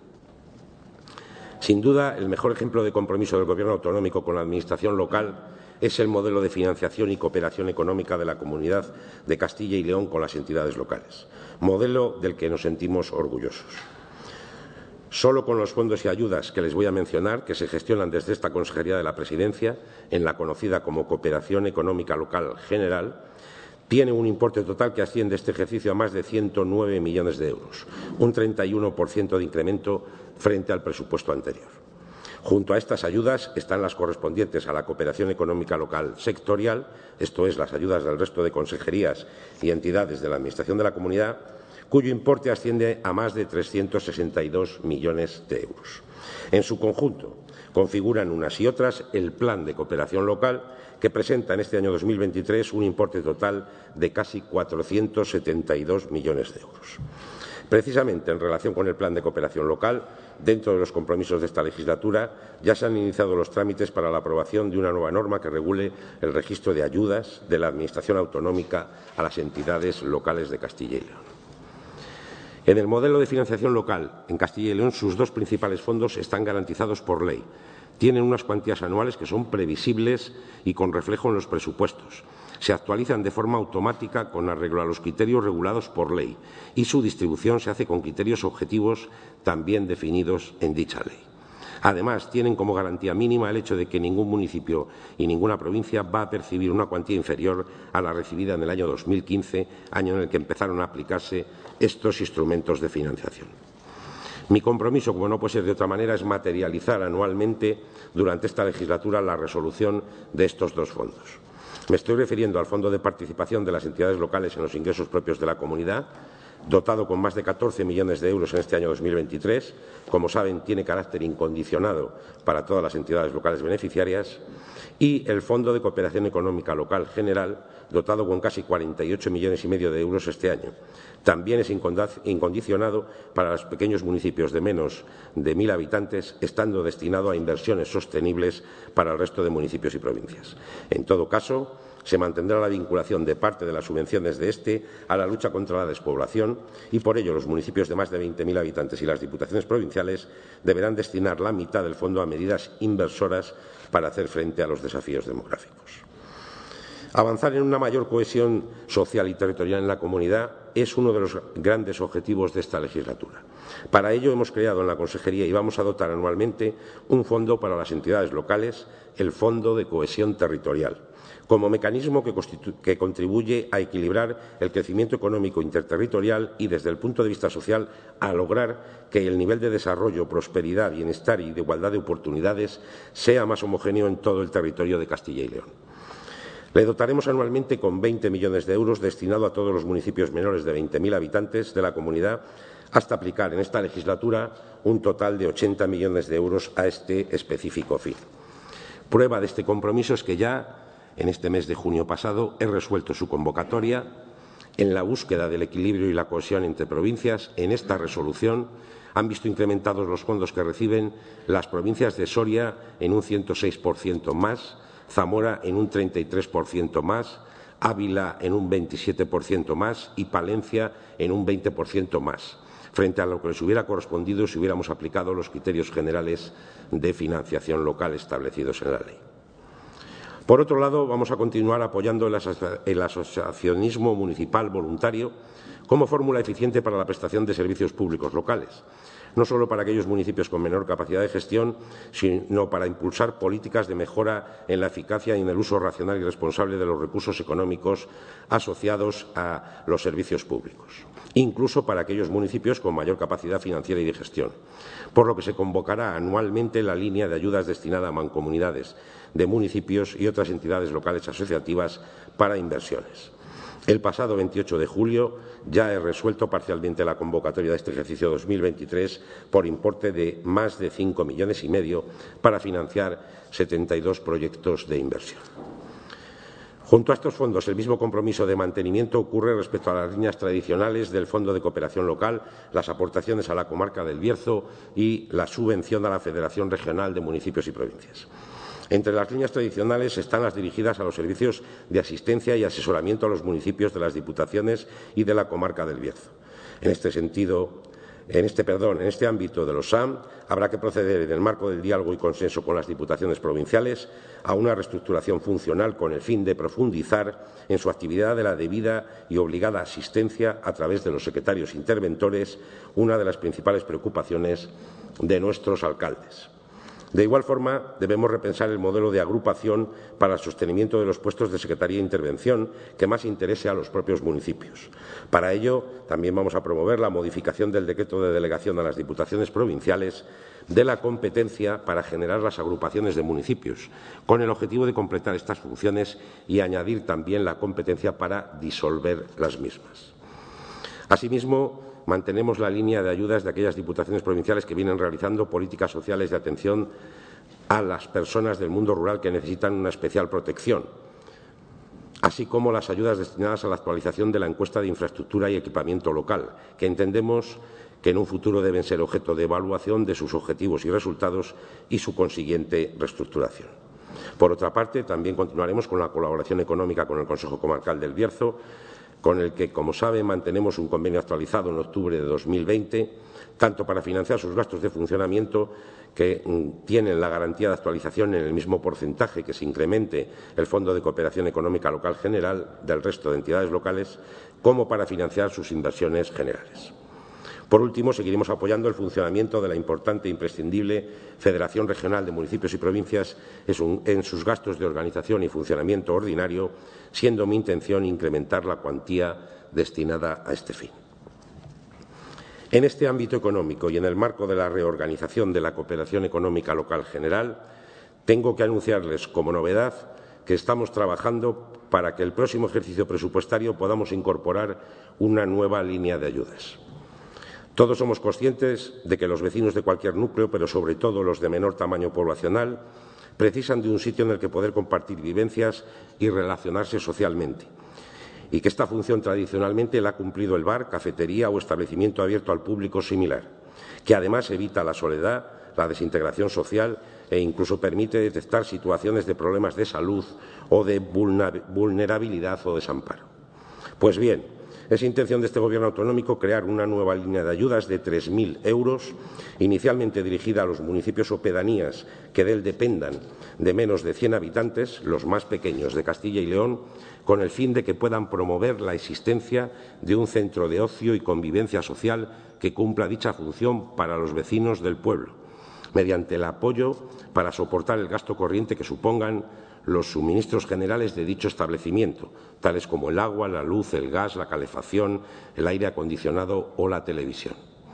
Sin duda, el mejor ejemplo de compromiso del Gobierno autonómico con la Administración local es el modelo de financiación y cooperación económica de la Comunidad de Castilla y León con las entidades locales, modelo del que nos sentimos orgullosos. Solo con los fondos y ayudas que les voy a mencionar, que se gestionan desde esta Consejería de la Presidencia, en la conocida como Cooperación Económica Local General, tiene un importe total que asciende este ejercicio a más de ciento nueve millones de euros, un treinta y uno por ciento de incremento frente al presupuesto anterior. Junto a estas ayudas están las correspondientes a la cooperación económica local sectorial, esto es, las ayudas del resto de consejerías y entidades de la Administración de la Comunidad, cuyo importe asciende a más de trescientos sesenta y dos millones de euros. En su conjunto, configuran unas y otras el Plan de Cooperación Local, que presenta en este año dos mil veintitrés un importe total de casi cuatrocientos setenta y dos millones de euros. Precisamente en relación con el Plan de Cooperación Local, dentro de los compromisos de esta legislatura, ya se han iniciado los trámites para la aprobación de una nueva norma que regule el registro de ayudas de la Administración autonómica a las entidades locales de Castilla y León. En el modelo de financiación local en Castilla y León, sus dos principales fondos están garantizados por ley. Tienen unas cuantías anuales que son previsibles y con reflejo en los presupuestos. Se actualizan de forma automática con arreglo a los criterios regulados por ley y su distribución se hace con criterios objetivos también definidos en dicha ley. Además, tienen como garantía mínima el hecho de que ningún municipio y ninguna provincia va a percibir una cuantía inferior a la recibida en el año dos mil quince, año en el que empezaron a aplicarse estos instrumentos de financiación. Mi compromiso, como no puede ser de otra manera, es materializar anualmente durante esta legislatura la resolución de estos dos fondos. Me estoy refiriendo al Fondo de Participación de las Entidades Locales en los Ingresos Propios de la Comunidad, dotado con más de catorce millones de euros en este año dos mil veintitrés. Como saben, tiene carácter incondicionado para todas las entidades locales beneficiarias. Y el Fondo de Cooperación Económica Local General, dotado con casi cuarenta y ocho millones y medio de euros este año. También es incondicionado para los pequeños municipios de menos de mil habitantes, estando destinado a inversiones sostenibles para el resto de municipios y provincias. En todo caso, se mantendrá la vinculación de parte de las subvenciones de este a la lucha contra la despoblación y, por ello, los municipios de más de veinte mil habitantes y las diputaciones provinciales deberán destinar la mitad del fondo a medidas inversoras para hacer frente a los desafíos demográficos. Avanzar en una mayor cohesión social y territorial en la comunidad es uno de los grandes objetivos de esta legislatura. Para ello hemos creado en la Consejería y vamos a dotar anualmente un fondo para las entidades locales, el Fondo de Cohesión Territorial, como mecanismo que, que contribuye a equilibrar el crecimiento económico interterritorial y, desde el punto de vista social, a lograr que el nivel de desarrollo, prosperidad, bienestar y de igualdad de oportunidades sea más homogéneo en todo el territorio de Castilla y León. Le dotaremos anualmente con veinte millones de euros destinado a todos los municipios menores de veinte mil habitantes de la comunidad, hasta aplicar en esta legislatura un total de ochenta millones de euros a este específico fin. Prueba de este compromiso es que ya en este mes de junio pasado he resuelto su convocatoria. En la búsqueda del equilibrio y la cohesión entre provincias, en esta resolución han visto incrementados los fondos que reciben las provincias de Soria en un ciento seis por ciento más, Zamora en un treinta y tres por ciento más, Ávila en un veintisiete por ciento más y Palencia en un veinte por ciento más, frente a lo que les hubiera correspondido si hubiéramos aplicado los criterios generales de financiación local establecidos en la ley. Por otro lado, vamos a continuar apoyando el asociacionismo municipal voluntario como fórmula eficiente para la prestación de servicios públicos locales, no solo para aquellos municipios con menor capacidad de gestión, sino para impulsar políticas de mejora en la eficacia y en el uso racional y responsable de los recursos económicos asociados a los servicios públicos, incluso para aquellos municipios con mayor capacidad financiera y de gestión, por lo que se convocará anualmente la línea de ayudas destinada a mancomunidades de municipios y otras entidades locales asociativas para inversiones. El pasado veintiocho de julio ya he resuelto parcialmente la convocatoria de este ejercicio dos mil veintitrés por importe de más de cinco millones y medio para financiar setenta y dos proyectos de inversión. Junto a estos fondos, el mismo compromiso de mantenimiento ocurre respecto a las líneas tradicionales del Fondo de Cooperación Local, las aportaciones a la comarca del Bierzo y la subvención a la Federación Regional de Municipios y Provincias. Entre las líneas tradicionales están las dirigidas a los servicios de asistencia y asesoramiento a los municipios de las Diputaciones y de la comarca del Bierzo. En este sentido, en este, perdón, en este ámbito de los S A M, habrá que proceder, en el marco del diálogo y consenso con las Diputaciones provinciales, a una reestructuración funcional con el fin de profundizar en su actividad de la debida y obligada asistencia a través de los secretarios interventores, una de las principales preocupaciones de nuestros alcaldes. De igual forma, debemos repensar el modelo de agrupación para el sostenimiento de los puestos de Secretaría de Intervención que más interese a los propios municipios. Para ello, también vamos a promover la modificación del decreto de delegación a las diputaciones provinciales de la competencia para generar las agrupaciones de municipios, con el objetivo de completar estas funciones y añadir también la competencia para disolver las mismas. Asimismo, mantenemos la línea de ayudas de aquellas diputaciones provinciales que vienen realizando políticas sociales de atención a las personas del mundo rural que necesitan una especial protección, así como las ayudas destinadas a la actualización de la encuesta de infraestructura y equipamiento local, que entendemos que en un futuro deben ser objeto de evaluación de sus objetivos y resultados y su consiguiente reestructuración. Por otra parte, también continuaremos con la colaboración económica con el Consejo Comarcal del Bierzo, con el que, como sabe, mantenemos un convenio actualizado en octubre de dos mil veinte, tanto para financiar sus gastos de funcionamiento, que mm, tienen la garantía de actualización en el mismo porcentaje que se incremente el Fondo de Cooperación Económica Local General del resto de entidades locales, como para financiar sus inversiones generales. Por último, seguiremos apoyando el funcionamiento de la importante e imprescindible Federación Regional de Municipios y Provincias en sus gastos de organización y funcionamiento ordinario, siendo mi intención incrementar la cuantía destinada a este fin. En este ámbito económico y en el marco de la reorganización de la cooperación económica local general, tengo que anunciarles como novedad que estamos trabajando para que el próximo ejercicio presupuestario podamos incorporar una nueva línea de ayudas. Todos somos conscientes de que los vecinos de cualquier núcleo, pero sobre todo los de menor tamaño poblacional, precisan de un sitio en el que poder compartir vivencias y relacionarse socialmente, y que esta función tradicionalmente la ha cumplido el bar, cafetería o establecimiento abierto al público similar, que además evita la soledad, la desintegración social e incluso permite detectar situaciones de problemas de salud o de vulnerabilidad o desamparo. Pues bien, es intención de este Gobierno autonómico crear una nueva línea de ayudas de tres mil euros, inicialmente dirigida a los municipios o pedanías que de él dependan de menos de cien habitantes, los más pequeños de Castilla y León, con el fin de que puedan promover la existencia de un centro de ocio y convivencia social que cumpla dicha función para los vecinos del pueblo, mediante el apoyo para soportar el gasto corriente que supongan los suministros generales de dicho establecimiento, tales como el agua, la luz, el gas, la calefacción, el aire acondicionado o la televisión.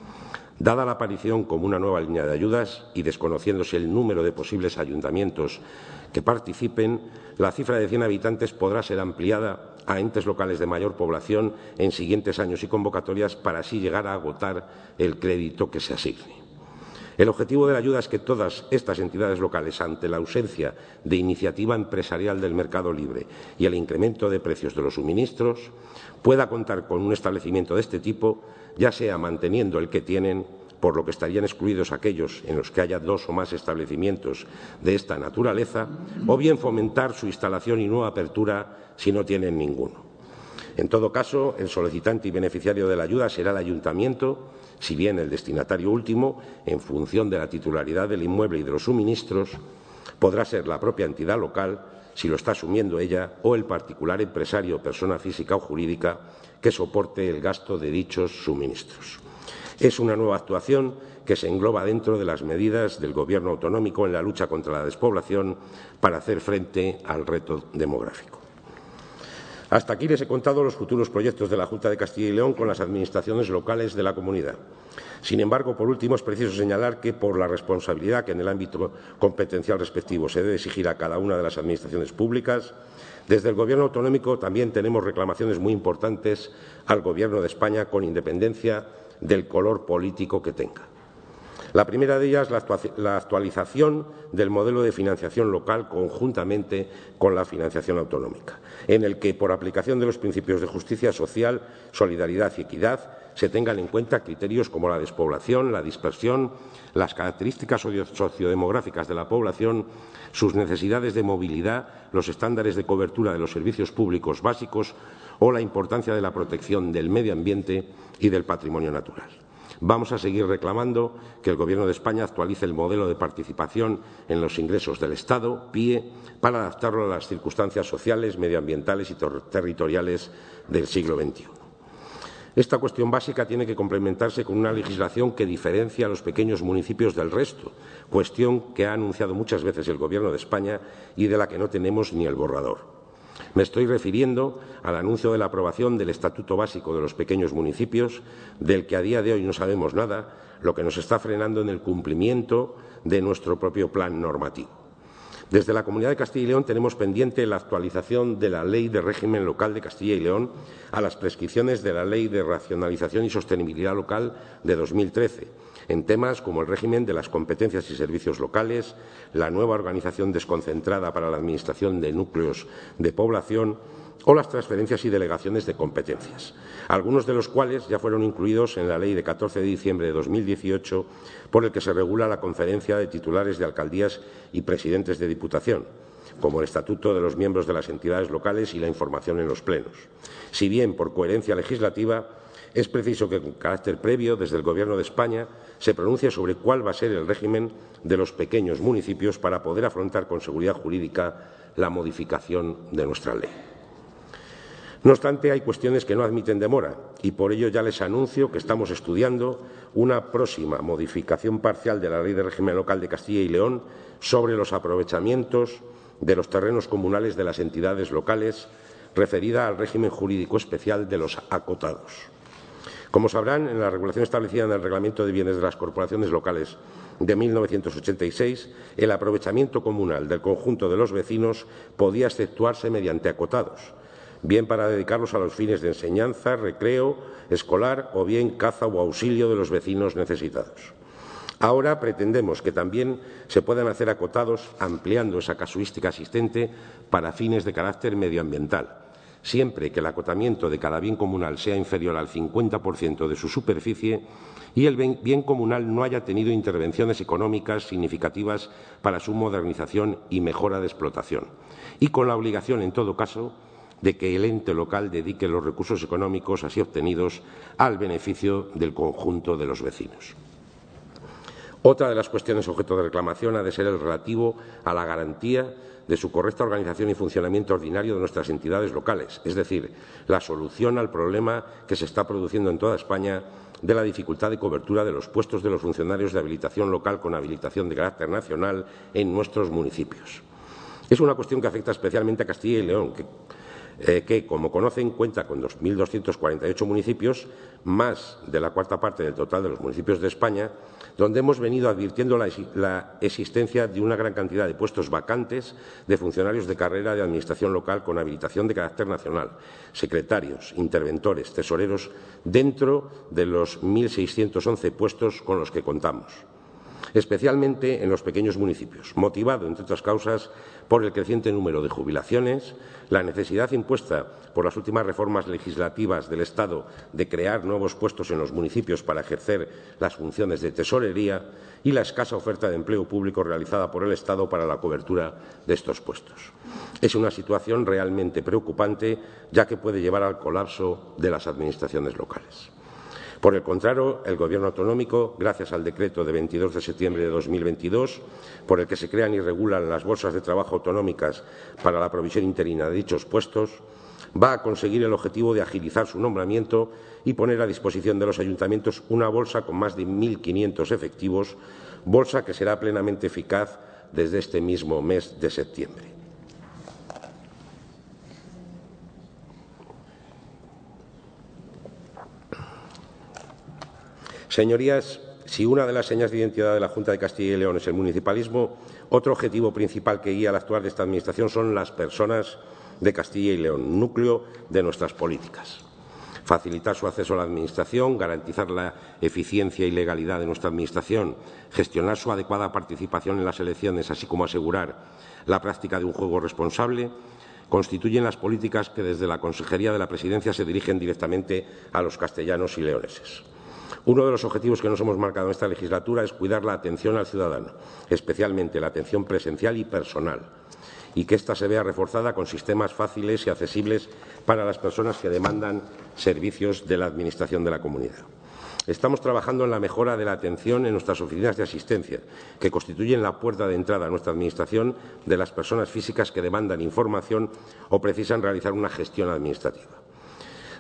Dada la aparición como una nueva línea de ayudas y desconociéndose el número de posibles ayuntamientos que participen, la cifra de cien habitantes podrá ser ampliada a entes locales de mayor población en siguientes años y convocatorias para así llegar a agotar el crédito que se asigne. El objetivo de la ayuda es que todas estas entidades locales, ante la ausencia de iniciativa empresarial del mercado libre y el incremento de precios de los suministros, pueda contar con un establecimiento de este tipo, ya sea manteniendo el que tienen, por lo que estarían excluidos aquellos en los que haya dos o más establecimientos de esta naturaleza, o bien fomentar su instalación y nueva apertura si no tienen ninguno. En todo caso, el solicitante y beneficiario de la ayuda será el ayuntamiento, si bien el destinatario último, en función de la titularidad del inmueble y de los suministros, podrá ser la propia entidad local, si lo está asumiendo ella, o el particular empresario, persona física o jurídica, que soporte el gasto de dichos suministros. Es una nueva actuación que se engloba dentro de las medidas del Gobierno autonómico en la lucha contra la despoblación para hacer frente al reto demográfico. Hasta aquí les he contado los futuros proyectos de la Junta de Castilla y León con las administraciones locales de la comunidad. Sin embargo, por último, es preciso señalar que, por la responsabilidad que en el ámbito competencial respectivo se debe exigir a cada una de las administraciones públicas, desde el Gobierno autonómico también tenemos reclamaciones muy importantes al Gobierno de España, con independencia del color político que tenga. La primera de ellas, la actualización del modelo de financiación local conjuntamente con la financiación autonómica, en el que, por aplicación de los principios de justicia social, solidaridad y equidad, se tengan en cuenta criterios como la despoblación, la dispersión, las características sociodemográficas de la población, sus necesidades de movilidad, los estándares de cobertura de los servicios públicos básicos o la importancia de la protección del medio ambiente y del patrimonio natural. Vamos a seguir reclamando que el Gobierno de España actualice el modelo de participación en los ingresos del Estado, P I E, para adaptarlo a las circunstancias sociales, medioambientales y ter territoriales del siglo veintiuno. Esta cuestión básica tiene que complementarse con una legislación que diferencie a los pequeños municipios del resto, cuestión que ha anunciado muchas veces el Gobierno de España y de la que no tenemos ni el borrador. Me estoy refiriendo al anuncio de la aprobación del Estatuto Básico de los Pequeños Municipios, del que a día de hoy no sabemos nada, lo que nos está frenando en el cumplimiento de nuestro propio plan normativo. Desde la Comunidad de Castilla y León tenemos pendiente la actualización de la Ley de Régimen Local de Castilla y León a las prescripciones de la Ley de Racionalización y Sostenibilidad Local de dos mil trece, en temas como el régimen de las competencias y servicios locales, la nueva organización desconcentrada para la administración de núcleos de población o las transferencias y delegaciones de competencias, algunos de los cuales ya fueron incluidos en la Ley de catorce de diciembre de dos mil dieciocho, por el que se regula la conferencia de titulares de alcaldías y presidentes de Diputación, como el Estatuto de los miembros de las entidades locales y la información en los plenos. Si bien, por coherencia legislativa, es preciso que, con carácter previo, desde el Gobierno de España, se pronuncie sobre cuál va a ser el régimen de los pequeños municipios para poder afrontar con seguridad jurídica la modificación de nuestra ley. No obstante, hay cuestiones que no admiten demora y por ello ya les anuncio que estamos estudiando una próxima modificación parcial de la Ley de Régimen Local de Castilla y León sobre los aprovechamientos de los terrenos comunales de las entidades locales, referida al régimen jurídico especial de los acotados. Como sabrán, en la regulación establecida en el Reglamento de Bienes de las Corporaciones Locales de mil novecientos ochenta y seis, el aprovechamiento comunal del conjunto de los vecinos podía exceptuarse mediante acotados, bien para dedicarlos a los fines de enseñanza, recreo, escolar o bien caza o auxilio de los vecinos necesitados. Ahora pretendemos que también se puedan hacer acotados ampliando esa casuística existente para fines de carácter medioambiental, siempre que el acotamiento de cada bien comunal sea inferior al cincuenta por ciento de su superficie y el bien comunal no haya tenido intervenciones económicas significativas para su modernización y mejora de explotación, y con la obligación, en todo caso, de que el ente local dedique los recursos económicos así obtenidos al beneficio del conjunto de los vecinos. Otra de las cuestiones objeto de reclamación ha de ser el relativo a la garantía de su correcta organización y funcionamiento ordinario de nuestras entidades locales, es decir, la solución al problema que se está produciendo en toda España de la dificultad de cobertura de los puestos de los funcionarios de habilitación local con habilitación de carácter nacional en nuestros municipios. Es una cuestión que afecta especialmente a Castilla y León, que Eh, que, como conocen, cuenta con dos mil doscientos cuarenta y ocho municipios, más de la cuarta parte del total de los municipios de España, donde hemos venido advirtiendo la, la existencia de una gran cantidad de puestos vacantes de funcionarios de carrera de Administración local con habilitación de carácter nacional, secretarios, interventores, tesoreros, dentro de los mil seiscientos once puestos con los que contamos, especialmente en los pequeños municipios, motivado, entre otras causas, por el creciente número de jubilaciones, la necesidad impuesta por las últimas reformas legislativas del Estado de crear nuevos puestos en los municipios para ejercer las funciones de tesorería y la escasa oferta de empleo público realizada por el Estado para la cobertura de estos puestos. Es una situación realmente preocupante, ya que puede llevar al colapso de las administraciones locales. Por el contrario, el Gobierno autonómico, gracias al decreto de veintidós de septiembre de dos mil veintidós, por el que se crean y regulan las bolsas de trabajo autonómicas para la provisión interina de dichos puestos, va a conseguir el objetivo de agilizar su nombramiento y poner a disposición de los ayuntamientos una bolsa con más de mil quinientos efectivos, bolsa que será plenamente eficaz desde este mismo mes de septiembre. Señorías, si una de las señas de identidad de la Junta de Castilla y León es el municipalismo, otro objetivo principal que guía al actuar de esta Administración son las personas de Castilla y León, núcleo de nuestras políticas. Facilitar su acceso a la Administración, garantizar la eficiencia y legalidad de nuestra Administración, gestionar su adecuada participación en las elecciones, así como asegurar la práctica de un juego responsable, constituyen las políticas que desde la Consejería de la Presidencia se dirigen directamente a los castellanos y leoneses. Uno de los objetivos que nos hemos marcado en esta legislatura es cuidar la atención al ciudadano, especialmente la atención presencial y personal, y que ésta se vea reforzada con sistemas fáciles y accesibles para las personas que demandan servicios de la Administración de la Comunidad. Estamos trabajando en la mejora de la atención en nuestras oficinas de asistencia, que constituyen la puerta de entrada a nuestra Administración de las personas físicas que demandan información o precisan realizar una gestión administrativa.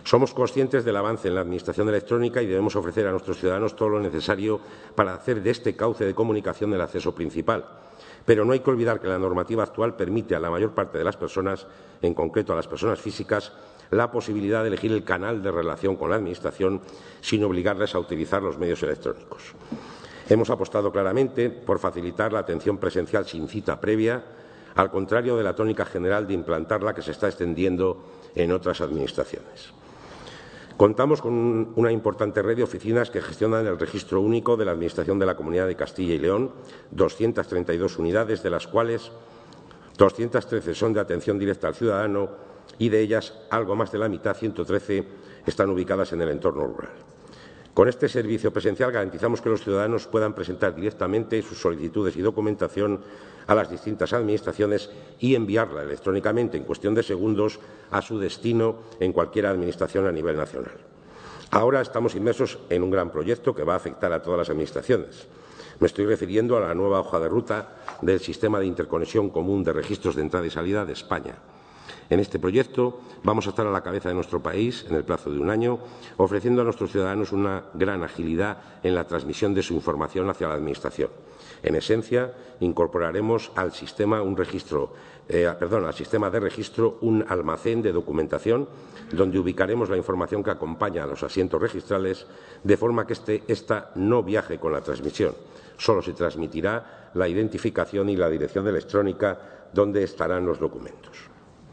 Somos conscientes del avance en la Administración electrónica y debemos ofrecer a nuestros ciudadanos todo lo necesario para hacer de este cauce de comunicación el acceso principal. Pero no hay que olvidar que la normativa actual permite a la mayor parte de las personas, en concreto a las personas físicas, la posibilidad de elegir el canal de relación con la Administración sin obligarles a utilizar los medios electrónicos. Hemos apostado claramente por facilitar la atención presencial sin cita previa, al contrario de la tónica general de implantarla que se está extendiendo en otras administraciones. Contamos con una importante red de oficinas que gestionan el registro único de la Administración de la Comunidad de Castilla y León, doscientas treinta y dos unidades, de las cuales doscientas trece son de atención directa al ciudadano y de ellas algo más de la mitad, ciento trece, están ubicadas en el entorno rural. Con este servicio presencial garantizamos que los ciudadanos puedan presentar directamente sus solicitudes y documentación a las distintas administraciones y enviarla electrónicamente en cuestión de segundos a su destino en cualquier administración a nivel nacional. Ahora estamos inmersos en un gran proyecto que va a afectar a todas las administraciones. Me estoy refiriendo a la nueva hoja de ruta del Sistema de Interconexión Común de Registros de Entrada y Salida de España. En este proyecto vamos a estar a la cabeza de nuestro país en el plazo de un año, ofreciendo a nuestros ciudadanos una gran agilidad en la transmisión de su información hacia la Administración. En esencia, incorporaremos al sistema, un registro, eh, perdón, al sistema de registro un almacén de documentación donde ubicaremos la información que acompaña a los asientos registrales, de forma que este, esta no viaje con la transmisión. Solo se transmitirá la identificación y la dirección electrónica donde estarán los documentos.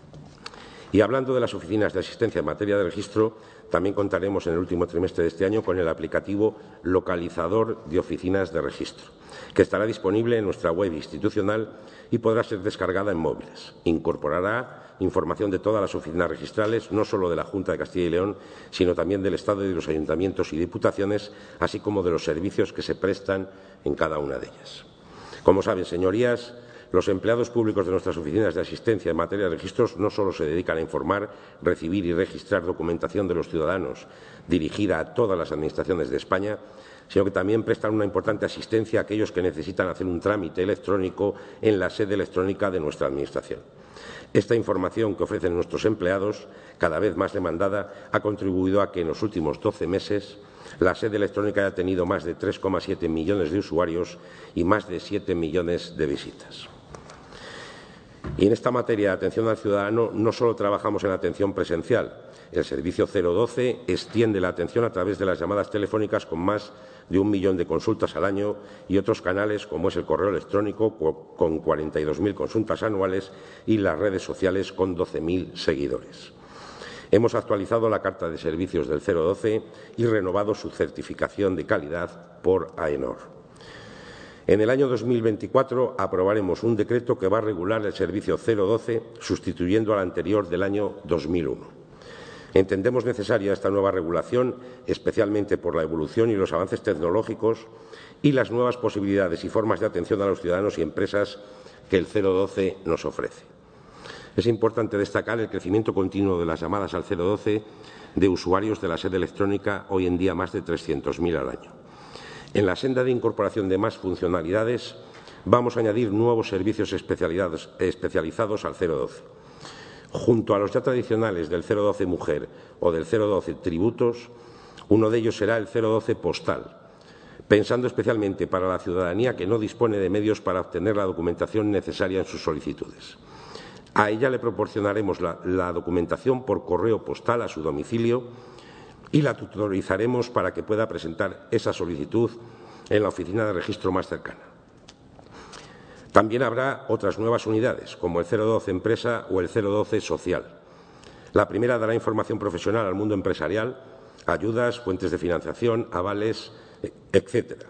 Y hablando de las oficinas de asistencia en materia de registro, también contaremos en el último trimestre de este año con el aplicativo localizador de oficinas de registro, que estará disponible en nuestra web institucional y podrá ser descargada en móviles. Incorporará información de todas las oficinas registrales, no solo de la Junta de Castilla y León, sino también del Estado y de los ayuntamientos y diputaciones, así como de los servicios que se prestan en cada una de ellas. Como saben, señorías, los empleados públicos de nuestras oficinas de asistencia en materia de registros no solo se dedican a informar, recibir y registrar documentación de los ciudadanos dirigida a todas las administraciones de España, sino que también prestan una importante asistencia a aquellos que necesitan hacer un trámite electrónico en la sede electrónica de nuestra Administración. Esta información que ofrecen nuestros empleados, cada vez más demandada, ha contribuido a que en los últimos doce meses la sede electrónica haya tenido más de tres coma siete millones de usuarios y más de siete millones de visitas. Y en esta materia de atención al ciudadano no solo trabajamos en la atención presencial. El servicio cero doce extiende la atención a través de las llamadas telefónicas con más de un millón de consultas al año y otros canales como es el correo electrónico con cuarenta y dos mil consultas anuales y las redes sociales con doce mil seguidores. Hemos actualizado la carta de servicios del cero doce y renovado su certificación de calidad por AENOR. En el año dos mil veinticuatro aprobaremos un decreto que va a regular el servicio cero doce, sustituyendo al anterior del año dos mil uno. Entendemos necesaria esta nueva regulación, especialmente por la evolución y los avances tecnológicos y las nuevas posibilidades y formas de atención a los ciudadanos y empresas que el cero doce nos ofrece. Es importante destacar el crecimiento continuo de las llamadas al cero doce de usuarios de la sede electrónica, hoy en día más de trescientos mil al año. En la senda de incorporación de más funcionalidades, vamos a añadir nuevos servicios especializados, especializados al cero doce. Junto a los ya tradicionales del cero doce Mujer o del cero doce Tributos, uno de ellos será el cero doce Postal, pensando especialmente para la ciudadanía que no dispone de medios para obtener la documentación necesaria en sus solicitudes. A ella le proporcionaremos la, la documentación por correo postal a su domicilio y la tutorizaremos para que pueda presentar esa solicitud en la oficina de registro más cercana. También habrá otras nuevas unidades, como el cero doce Empresa o el cero doce Social. La primera dará información profesional al mundo empresarial, ayudas, fuentes de financiación, avales, etcétera.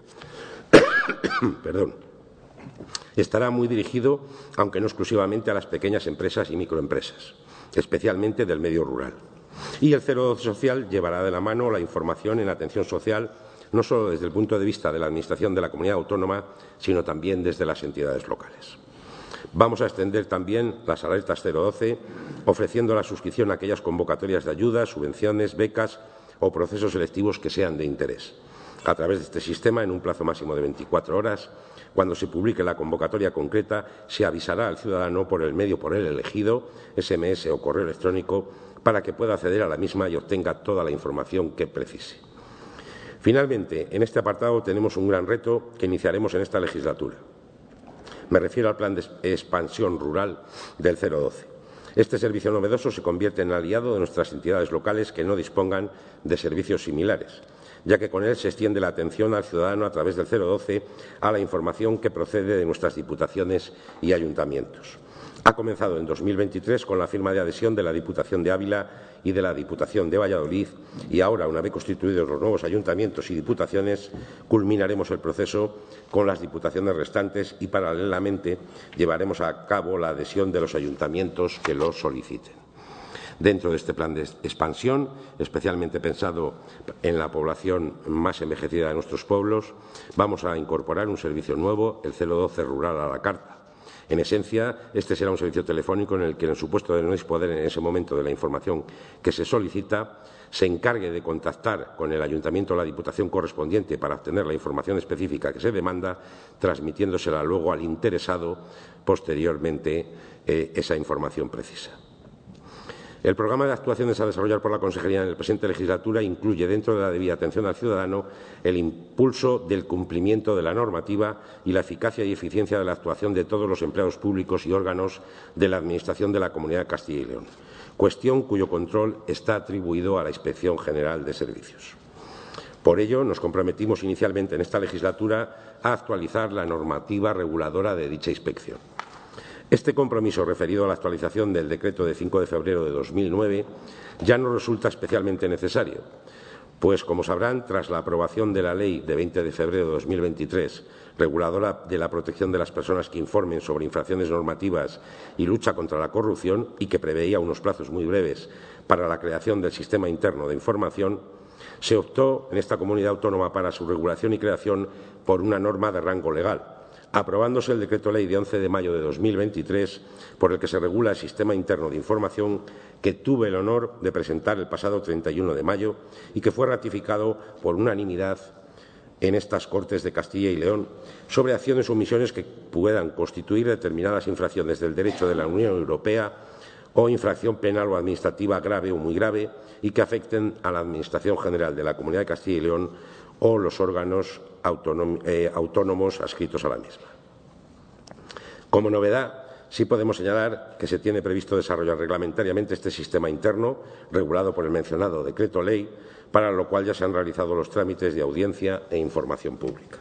Perdón. Estará muy dirigido, aunque no exclusivamente, a las pequeñas empresas y microempresas, especialmente del medio rural. Y el cero doce Social llevará de la mano la información en atención social, no solo desde el punto de vista de la Administración de la Comunidad Autónoma, sino también desde las entidades locales. Vamos a extender también las alertas cero doce, ofreciendo la suscripción a aquellas convocatorias de ayudas, subvenciones, becas o procesos selectivos que sean de interés. A través de este sistema, en un plazo máximo de veinticuatro horas, cuando se publique la convocatoria concreta, se avisará al ciudadano por el medio por él elegido, ese eme ese o correo electrónico, para que pueda acceder a la misma y obtenga toda la información que precise. Finalmente, en este apartado tenemos un gran reto que iniciaremos en esta legislatura. Me refiero al plan de expansión rural del cero doce. Este servicio novedoso se convierte en aliado de nuestras entidades locales que no dispongan de servicios similares, ya que con él se extiende la atención al ciudadano a través del cero doce a la información que procede de nuestras diputaciones y ayuntamientos. Ha comenzado en dos mil veintitrés con la firma de adhesión de la Diputación de Ávila y de la Diputación de Valladolid y ahora, una vez constituidos los nuevos ayuntamientos y diputaciones, culminaremos el proceso con las diputaciones restantes y, paralelamente, llevaremos a cabo la adhesión de los ayuntamientos que lo soliciten. Dentro de este plan de expansión, especialmente pensado en la población más envejecida de nuestros pueblos, vamos a incorporar un servicio nuevo, el cero doce rural a la carta. En esencia, este será un servicio telefónico en el que, en el supuesto de no disponer en ese momento de la información que se solicita, se encargue de contactar con el ayuntamiento o la diputación correspondiente para obtener la información específica que se demanda, transmitiéndosela luego al interesado posteriormente eh, esa información precisa. El programa de actuaciones a desarrollar por la Consejería en la presente legislatura incluye, dentro de la debida atención al ciudadano, el impulso del cumplimiento de la normativa y la eficacia y eficiencia de la actuación de todos los empleados públicos y órganos de la Administración de la Comunidad de Castilla y León, cuestión cuyo control está atribuido a la Inspección General de Servicios. Por ello, nos comprometimos inicialmente en esta legislatura a actualizar la normativa reguladora de dicha inspección. Este compromiso, referido a la actualización del decreto de cinco de febrero de dos mil nueve, ya no resulta especialmente necesario, pues, como sabrán, tras la aprobación de la Ley de veinte de febrero de dos mil veintitrés, reguladora de la protección de las personas que informen sobre infracciones normativas y lucha contra la corrupción, y que preveía unos plazos muy breves para la creación del sistema interno de información, se optó en esta comunidad autónoma para su regulación y creación por una norma de rango legal, aprobándose el Decreto Ley de once de mayo de dos mil veintitrés, por el que se regula el Sistema Interno de Información, que tuve el honor de presentar el pasado treinta y uno de mayo y que fue ratificado por unanimidad en estas Cortes de Castilla y León, sobre acciones o omisiones que puedan constituir determinadas infracciones del derecho de la Unión Europea o infracción penal o administrativa grave o muy grave y que afecten a la Administración General de la Comunidad de Castilla y León o los órganos eh, autónomos adscritos a la misma. Como novedad, sí podemos señalar que se tiene previsto desarrollar reglamentariamente este sistema interno, regulado por el mencionado Decreto Ley, para lo cual ya se han realizado los trámites de audiencia e información pública.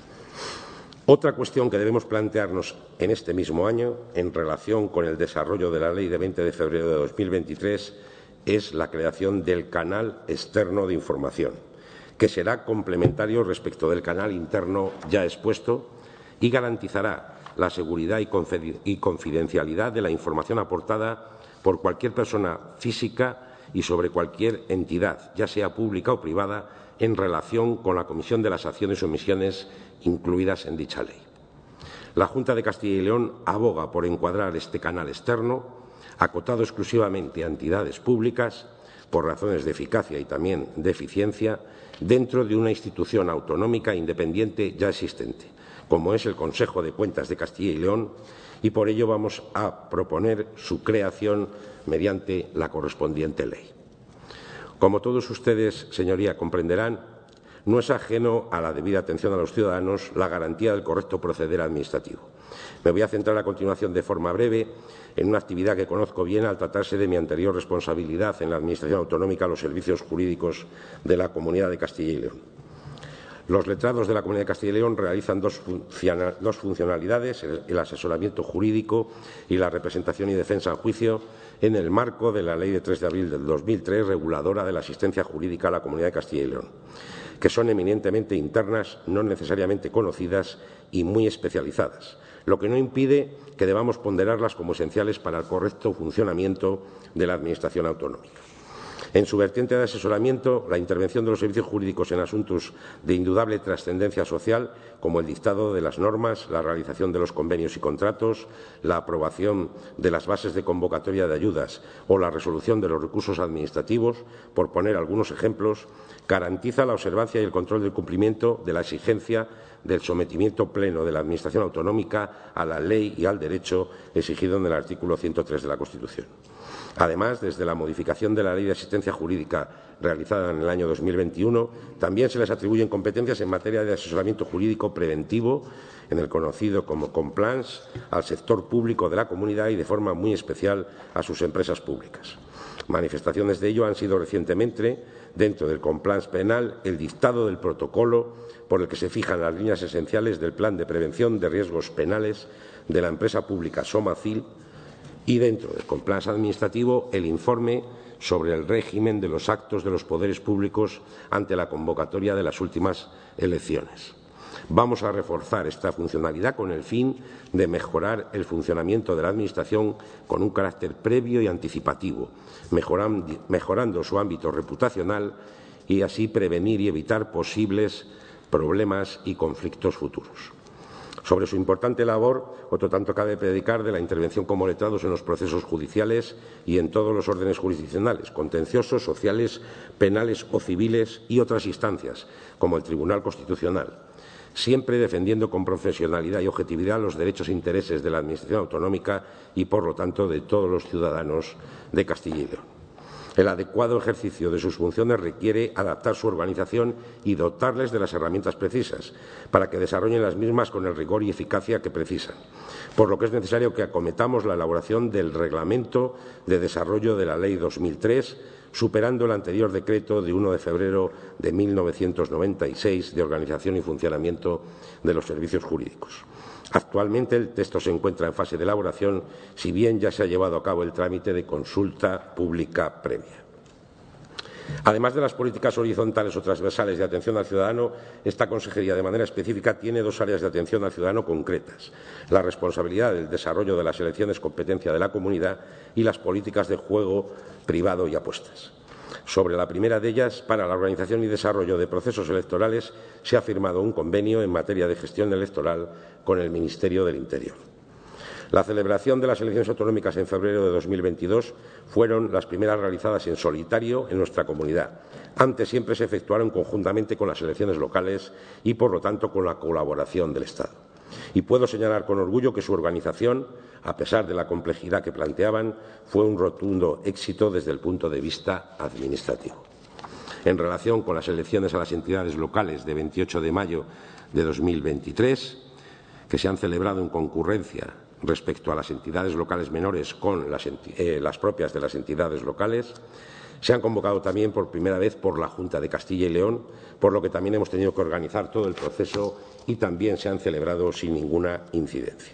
Otra cuestión que debemos plantearnos en este mismo año, en relación con el desarrollo de la Ley de veinte de febrero de dos mil veintitrés, es la creación del canal externo de información, que será complementario respecto del canal interno ya expuesto y garantizará la seguridad y confidencialidad de la información aportada por cualquier persona física y sobre cualquier entidad, ya sea pública o privada, en relación con la comisión de las acciones o omisiones incluidas en dicha ley. La Junta de Castilla y León aboga por encuadrar este canal externo, acotado exclusivamente a entidades públicas, por razones de eficacia y también de eficiencia, dentro de una institución autonómica independiente ya existente, como es el Consejo de Cuentas de Castilla y León, y por ello vamos a proponer su creación mediante la correspondiente ley. Como todos ustedes, señoría, comprenderán, no es ajeno a la debida atención a los ciudadanos la garantía del correcto proceder administrativo. Me voy a centrar a continuación de forma breve en una actividad que conozco bien al tratarse de mi anterior responsabilidad en la Administración Autonómica, los servicios jurídicos de la Comunidad de Castilla y León. Los letrados de la Comunidad de Castilla y León realizan dos, dos funcionalidades, el, el asesoramiento jurídico y la representación y defensa en juicio, en el marco de la Ley de tres de abril del dos mil tres, reguladora de la asistencia jurídica a la Comunidad de Castilla y León, que son eminentemente internas, no necesariamente conocidas y muy especializadas, lo que no impide que debamos ponderarlas como esenciales para el correcto funcionamiento de la Administración autonómica. En su vertiente de asesoramiento, la intervención de los servicios jurídicos en asuntos de indudable trascendencia social, como el dictado de las normas, la realización de los convenios y contratos, la aprobación de las bases de convocatoria de ayudas o la resolución de los recursos administrativos, por poner algunos ejemplos, garantiza la observancia y el control del cumplimiento de la exigencia del sometimiento pleno de la Administración autonómica a la ley y al derecho exigido en el artículo ciento tres de la Constitución. Además, desde la modificación de la Ley de Asistencia Jurídica realizada en el año dos mil veintiuno, también se les atribuyen competencias en materia de asesoramiento jurídico preventivo, en el conocido como compliance, al sector público de la comunidad y, de forma muy especial, a sus empresas públicas. Manifestaciones de ello han sido recientemente, dentro del compliance penal, el dictado del protocolo por el que se fijan las líneas esenciales del Plan de Prevención de Riesgos Penales de la empresa pública Somacil, y dentro del compliance administrativo el informe sobre el régimen de los actos de los poderes públicos ante la convocatoria de las últimas elecciones. Vamos a reforzar esta funcionalidad con el fin de mejorar el funcionamiento de la Administración con un carácter previo y anticipativo, mejorando, mejorando su ámbito reputacional y así prevenir y evitar posibles problemas y conflictos futuros. Sobre su importante labor, otro tanto cabe predicar de la intervención como letrados en los procesos judiciales y en todos los órdenes jurisdiccionales, contenciosos, sociales, penales o civiles y otras instancias, como el Tribunal Constitucional, siempre defendiendo con profesionalidad y objetividad los derechos e intereses de la Administración autonómica y, por lo tanto, de todos los ciudadanos de Castilla y León. El adecuado ejercicio de sus funciones requiere adaptar su organización y dotarles de las herramientas precisas para que desarrollen las mismas con el rigor y eficacia que precisan, por lo que es necesario que acometamos la elaboración del Reglamento de Desarrollo de la Ley dos mil tres, superando el anterior decreto de uno de febrero de mil novecientos noventa y seis de organización y funcionamiento de los servicios jurídicos. Actualmente el texto se encuentra en fase de elaboración, si bien ya se ha llevado a cabo el trámite de consulta pública previa. Además de las políticas horizontales o transversales de atención al ciudadano, esta consejería, de manera específica, tiene dos áreas de atención al ciudadano concretas: la responsabilidad del desarrollo de las elecciones, competencia de la comunidad, y las políticas de juego privado y apuestas. Sobre la primera de ellas, para la organización y desarrollo de procesos electorales, se ha firmado un convenio en materia de gestión electoral con el Ministerio del Interior. La celebración de las elecciones autonómicas en febrero de dos mil veintidós fueron las primeras realizadas en solitario en nuestra comunidad. Antes siempre se efectuaron conjuntamente con las elecciones locales y, por lo tanto, con la colaboración del Estado. Y puedo señalar con orgullo que su organización, a pesar de la complejidad que planteaban, fue un rotundo éxito desde el punto de vista administrativo. En relación con las elecciones a las entidades locales de veintiocho de mayo de dos mil veintitrés, que se han celebrado en concurrencia respecto a las entidades locales menores con las, eh, las propias de las entidades locales, se han convocado también por primera vez por la Junta de Castilla y León, por lo que también hemos tenido que organizar todo el proceso y también se han celebrado sin ninguna incidencia.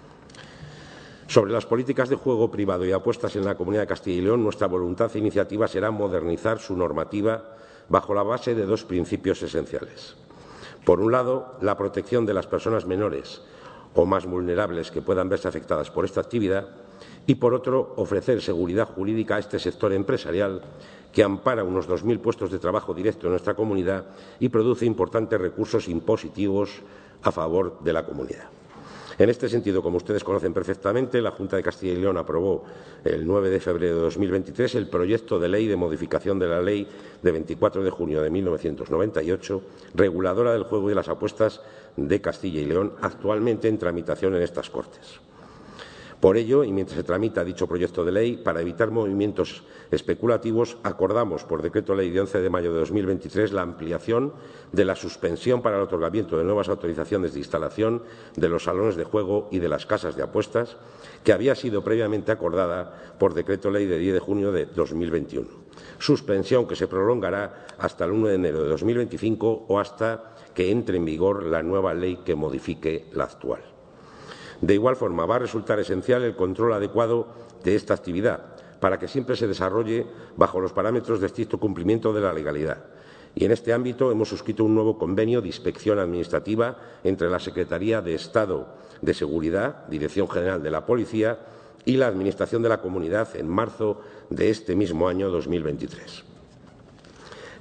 Sobre las políticas de juego privado y apuestas en la Comunidad de Castilla y León, nuestra voluntad e iniciativa será modernizar su normativa bajo la base de dos principios esenciales. Por un lado, la protección de las personas menores o más vulnerables que puedan verse afectadas por esta actividad, y, por otro, ofrecer seguridad jurídica a este sector empresarial que ampara unos dos mil puestos de trabajo directo en nuestra comunidad y produce importantes recursos impositivos a favor de la comunidad. En este sentido, como ustedes conocen perfectamente, la Junta de Castilla y León aprobó el nueve de febrero de dos mil veintitrés el proyecto de ley de modificación de la Ley de veinticuatro de junio de mil novecientos noventa y ocho, reguladora del juego y las apuestas de Castilla y León, actualmente en tramitación en estas Cortes. Por ello, y mientras se tramita dicho proyecto de ley, para evitar movimientos especulativos, acordamos por decreto ley de once de mayo de dos mil veintitrés la ampliación de la suspensión para el otorgamiento de nuevas autorizaciones de instalación de los salones de juego y de las casas de apuestas, que había sido previamente acordada por decreto ley de diez de junio de dos mil veintiuno. Suspensión que se prolongará hasta el uno de enero de dos mil veinticinco o hasta que entre en vigor la nueva ley que modifique la actual. De igual forma, va a resultar esencial el control adecuado de esta actividad para que siempre se desarrolle bajo los parámetros de estricto cumplimiento de la legalidad. Y en este ámbito hemos suscrito un nuevo convenio de inspección administrativa entre la Secretaría de Estado de Seguridad, Dirección General de la Policía, y la Administración de la Comunidad en marzo de este mismo año dos mil veintitrés.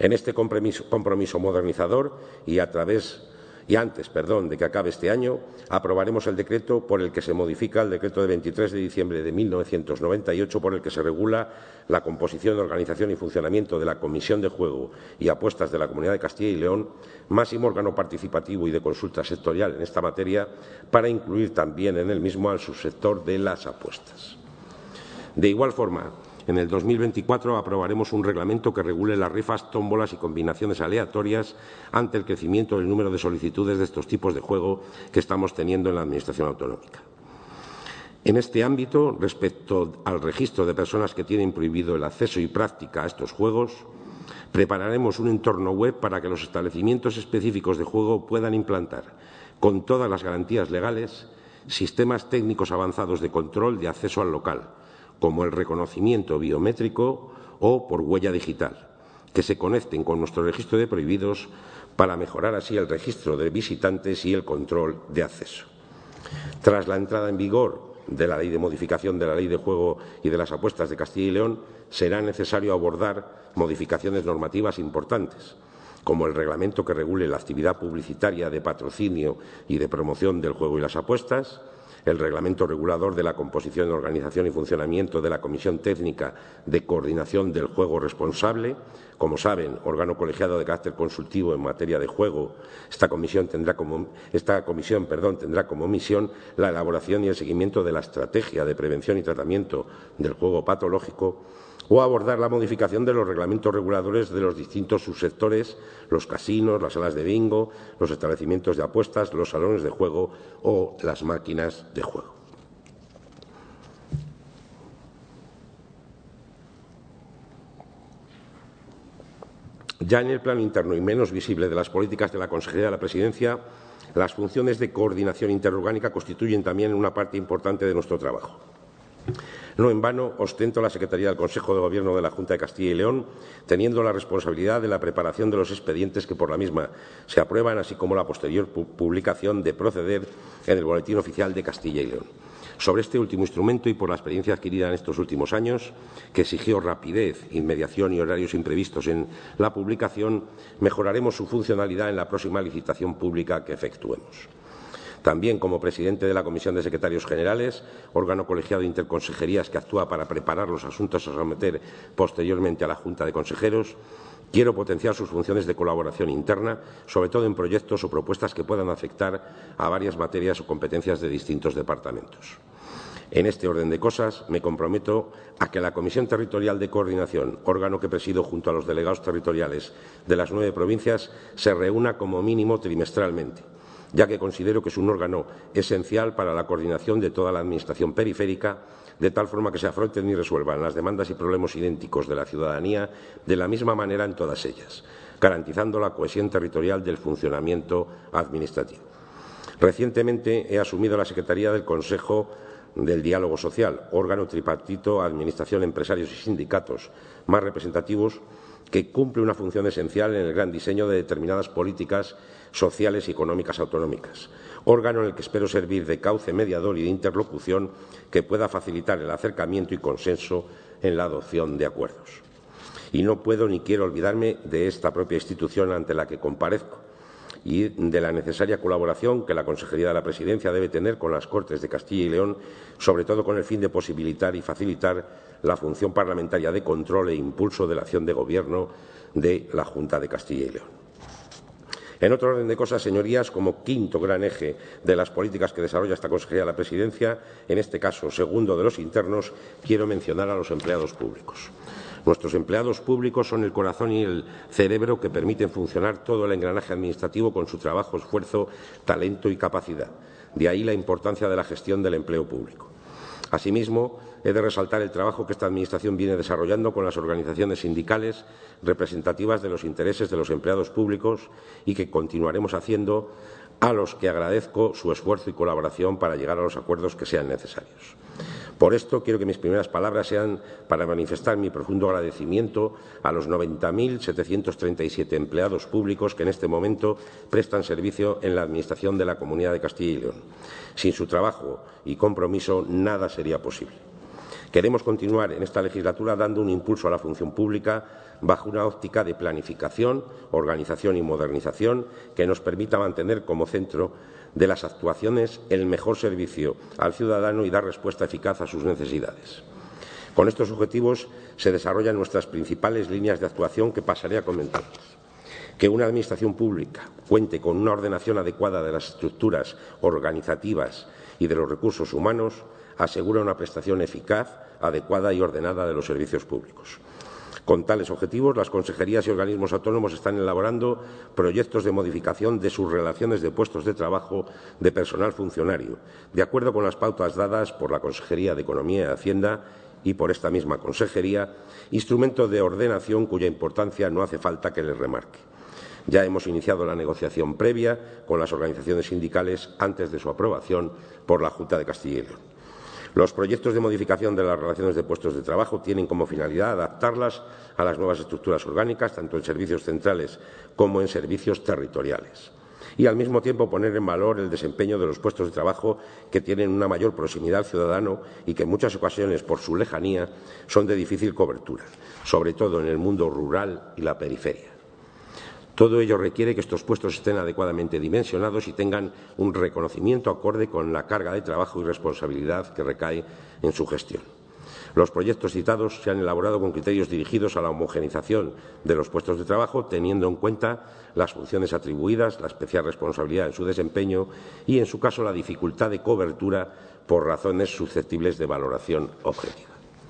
En este compromiso, compromiso modernizador y a través y antes perdón, de que acabe este año, aprobaremos el decreto por el que se modifica el decreto de veintitrés de diciembre de mil novecientos noventa y ocho por el que se regula la composición, organización y funcionamiento de la Comisión de Juego y Apuestas de la Comunidad de Castilla y León, máximo órgano participativo y de consulta sectorial en esta materia, para incluir también en el mismo al subsector de las apuestas. De igual forma, en el dos mil veinticuatro aprobaremos un reglamento que regule las rifas, tómbolas y combinaciones aleatorias ante el crecimiento del número de solicitudes de estos tipos de juego que estamos teniendo en la Administración autonómica. En este ámbito, respecto al registro de personas que tienen prohibido el acceso y práctica a estos juegos, prepararemos un entorno web para que los establecimientos específicos de juego puedan implantar, con todas las garantías legales, sistemas técnicos avanzados de control de acceso al local, como el reconocimiento biométrico o por huella digital, que se conecten con nuestro registro de prohibidos para mejorar así el registro de visitantes y el control de acceso. Tras la entrada en vigor de la Ley de modificación de la Ley de Juego y de las Apuestas de Castilla y León, será necesario abordar modificaciones normativas importantes, como el reglamento que regule la actividad publicitaria de patrocinio y de promoción del juego y las apuestas, el reglamento regulador de la composición, organización y funcionamiento de la Comisión Técnica de Coordinación del Juego Responsable. Como saben, órgano colegiado de carácter consultivo en materia de juego, esta comisión tendrá como, esta comisión, perdón, tendrá como misión la elaboración y el seguimiento de la estrategia de prevención y tratamiento del juego patológico, o abordar la modificación de los reglamentos reguladores de los distintos subsectores, los casinos, las salas de bingo, los establecimientos de apuestas, los salones de juego o las máquinas de juego. Ya en el plano interno y menos visible de las políticas de la Consejería de la Presidencia, las funciones de coordinación interorgánica constituyen también una parte importante de nuestro trabajo. No en vano ostento la Secretaría del Consejo de Gobierno de la Junta de Castilla y León, teniendo la responsabilidad de la preparación de los expedientes que por la misma se aprueban, así como la posterior publicación de proceder en el Boletín Oficial de Castilla y León. Sobre este último instrumento y por la experiencia adquirida en estos últimos años, que exigió rapidez, inmediación y horarios imprevistos en la publicación, mejoraremos su funcionalidad en la próxima licitación pública que efectuemos. También, como presidente de la Comisión de Secretarios Generales, órgano colegiado de interconsejerías que actúa para preparar los asuntos a someter posteriormente a la Junta de Consejeros, quiero potenciar sus funciones de colaboración interna, sobre todo en proyectos o propuestas que puedan afectar a varias materias o competencias de distintos departamentos. En este orden de cosas, me comprometo a que la Comisión Territorial de Coordinación, órgano que presido junto a los delegados territoriales de las nueve provincias, se reúna como mínimo trimestralmente, ya que considero que es un órgano esencial para la coordinación de toda la Administración periférica, de tal forma que se afronten y resuelvan las demandas y problemas idénticos de la ciudadanía de la misma manera en todas ellas, garantizando la cohesión territorial del funcionamiento administrativo. Recientemente he asumido la Secretaría del Consejo del Diálogo Social, órgano tripartito, Administración, empresarios y sindicatos más representativos, que cumple una función esencial en el gran diseño de determinadas políticas sociales y económicas autonómicas, órgano en el que espero servir de cauce mediador y de interlocución que pueda facilitar el acercamiento y consenso en la adopción de acuerdos. Y no puedo ni quiero olvidarme de esta propia institución ante la que comparezco y de la necesaria colaboración que la Consejería de la Presidencia debe tener con las Cortes de Castilla y León, sobre todo con el fin de posibilitar y facilitar la función parlamentaria de control e impulso de la acción de Gobierno de la Junta de Castilla y León. En otro orden de cosas, señorías, como quinto gran eje de las políticas que desarrolla esta Consejería de la Presidencia, en este caso segundo de los internos, quiero mencionar a los empleados públicos. Nuestros empleados públicos son el corazón y el cerebro que permiten funcionar todo el engranaje administrativo con su trabajo, esfuerzo, talento y capacidad. De ahí la importancia de la gestión del empleo público. Asimismo, he de resaltar el trabajo que esta Administración viene desarrollando con las organizaciones sindicales representativas de los intereses de los empleados públicos y que continuaremos haciendo, a los que agradezco su esfuerzo y colaboración para llegar a los acuerdos que sean necesarios. Por esto, quiero que mis primeras palabras sean para manifestar mi profundo agradecimiento a los noventa mil setecientos treinta y siete empleados públicos que en este momento prestan servicio en la Administración de la Comunidad de Castilla y León. Sin su trabajo y compromiso, nada sería posible. Queremos continuar en esta legislatura dando un impulso a la función pública bajo una óptica de planificación, organización y modernización que nos permita mantener como centro de las actuaciones el mejor servicio al ciudadano y dar respuesta eficaz a sus necesidades. Con estos objetivos se desarrollan nuestras principales líneas de actuación que pasaré a comentarlas. Que una Administración pública cuente con una ordenación adecuada de las estructuras organizativas y de los recursos humanos asegura una prestación eficaz, adecuada y ordenada de los servicios públicos. Con tales objetivos, las consejerías y organismos autónomos están elaborando proyectos de modificación de sus relaciones de puestos de trabajo de personal funcionario, de acuerdo con las pautas dadas por la Consejería de Economía y Hacienda y por esta misma consejería, instrumento de ordenación cuya importancia no hace falta que les remarque. Ya hemos iniciado la negociación previa con las organizaciones sindicales antes de su aprobación por la Junta de Castilla y León. Los proyectos de modificación de las relaciones de puestos de trabajo tienen como finalidad adaptarlas a las nuevas estructuras orgánicas, tanto en servicios centrales como en servicios territoriales, y al mismo tiempo poner en valor el desempeño de los puestos de trabajo que tienen una mayor proximidad al ciudadano y que en muchas ocasiones, por su lejanía, son de difícil cobertura, sobre todo en el mundo rural y la periferia. Todo ello requiere que estos puestos estén adecuadamente dimensionados y tengan un reconocimiento acorde con la carga de trabajo y responsabilidad que recae en su gestión. Los proyectos citados se han elaborado con criterios dirigidos a la homogeneización de los puestos de trabajo, teniendo en cuenta las funciones atribuidas, la especial responsabilidad en su desempeño y, en su caso, la dificultad de cobertura por razones susceptibles de valoración objetiva.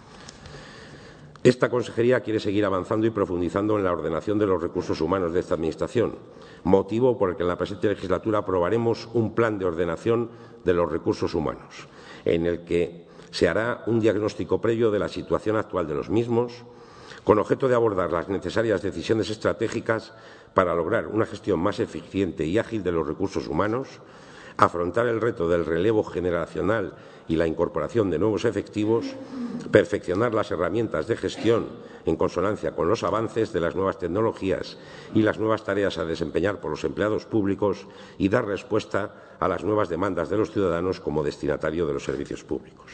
Esta consejería quiere seguir avanzando y profundizando en la ordenación de los recursos humanos de esta Administración, motivo por el que en la presente legislatura aprobaremos un plan de ordenación de los recursos humanos, en el que se hará un diagnóstico previo de la situación actual de los mismos, con objeto de abordar las necesarias decisiones estratégicas para lograr una gestión más eficiente y ágil de los recursos humanos, afrontar el reto del relevo generacional y la incorporación de nuevos efectivos, perfeccionar las herramientas de gestión en consonancia con los avances de las nuevas tecnologías y las nuevas tareas a desempeñar por los empleados públicos y dar respuesta a las nuevas demandas de los ciudadanos como destinatario de los servicios públicos.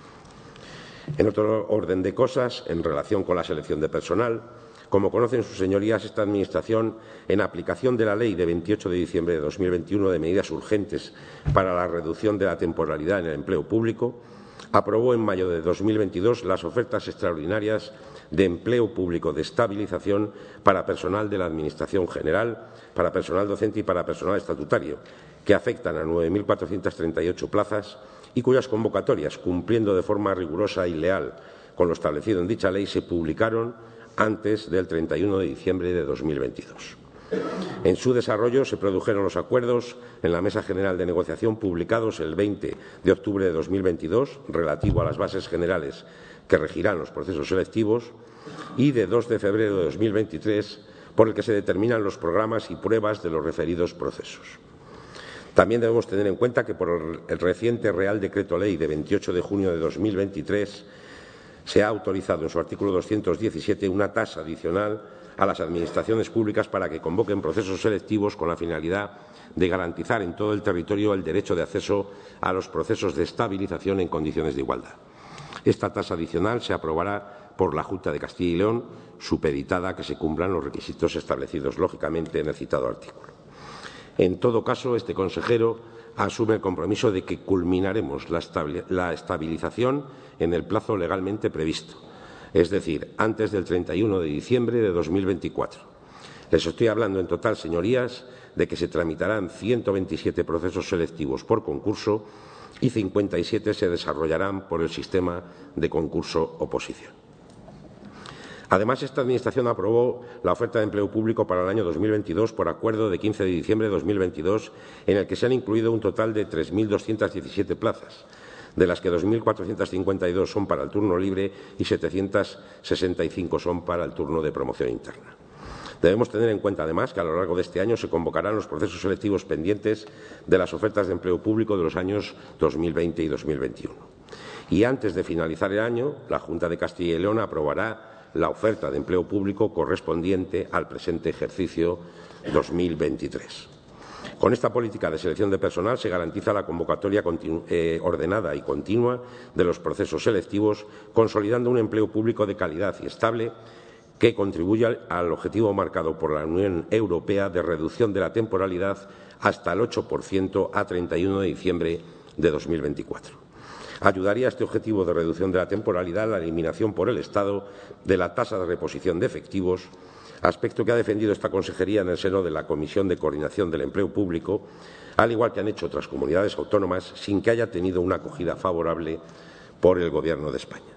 En otro orden de cosas, en relación con la selección de personal, como conocen sus señorías, esta Administración, en aplicación de la Ley de veintiocho de diciembre de dos mil veintiuno de medidas urgentes para la reducción de la temporalidad en el empleo público, aprobó en mayo de dos mil veintidós las ofertas extraordinarias de empleo público de estabilización para personal de la Administración General, para personal docente y para personal estatutario, que afectan a nueve mil cuatrocientas treinta y ocho plazas y cuyas convocatorias, cumpliendo de forma rigurosa y leal con lo establecido en dicha ley, se publicaron antes del treinta y uno de diciembre de dos mil veintidós. En su desarrollo se produjeron los acuerdos en la Mesa General de Negociación publicados el veinte de octubre de dos mil veintidós, relativo a las bases generales que regirán los procesos selectivos, y de dos de febrero de dos mil veintitrés, por el que se determinan los programas y pruebas de los referidos procesos. También debemos tener en cuenta que por el reciente Real Decreto Ley de veintiocho de junio de dos mil veintitrés se ha autorizado en su artículo doscientos diecisiete una tasa adicional a las administraciones públicas para que convoquen procesos selectivos con la finalidad de garantizar en todo el territorio el derecho de acceso a los procesos de estabilización en condiciones de igualdad. Esta tasa adicional se aprobará por la Junta de Castilla y León, supeditada a que se cumplan los requisitos establecidos, lógicamente, en el citado artículo. En todo caso, este consejero asume el compromiso de que culminaremos la estabilización en el plazo legalmente previsto, es decir, antes del treinta y uno de diciembre de dos mil veinticuatro. Les estoy hablando en total, señorías, de que se tramitarán ciento veintisiete procesos selectivos por concurso y cincuenta y siete se desarrollarán por el sistema de concurso-oposición. Además, esta Administración aprobó la oferta de empleo público para el año dos mil veintidós por acuerdo de quince de diciembre de dos mil veintidós, en el que se han incluido un total de tres mil doscientas diecisiete plazas, de las que dos mil cuatrocientas cincuenta y dos son para el turno libre y setecientas sesenta y cinco son para el turno de promoción interna. Debemos tener en cuenta, además, que a lo largo de este año se convocarán los procesos selectivos pendientes de las ofertas de empleo público de los años dos mil veinte y dos mil veintiuno. Y antes de finalizar el año, la Junta de Castilla y León aprobará la oferta de empleo público correspondiente al presente ejercicio dos mil veintitrés. Con esta política de selección de personal se garantiza la convocatoria eh, ordenada y continua de los procesos selectivos, consolidando un empleo público de calidad y estable que contribuya al objetivo marcado por la Unión Europea de reducción de la temporalidad hasta el ocho por ciento a treinta y uno de diciembre de dos mil veinticuatro. Ayudaría a este objetivo de reducción de la temporalidad la eliminación por el Estado de la tasa de reposición de efectivos, aspecto que ha defendido esta consejería en el seno de la Comisión de Coordinación del Empleo Público, al igual que han hecho otras comunidades autónomas, sin que haya tenido una acogida favorable por el Gobierno de España.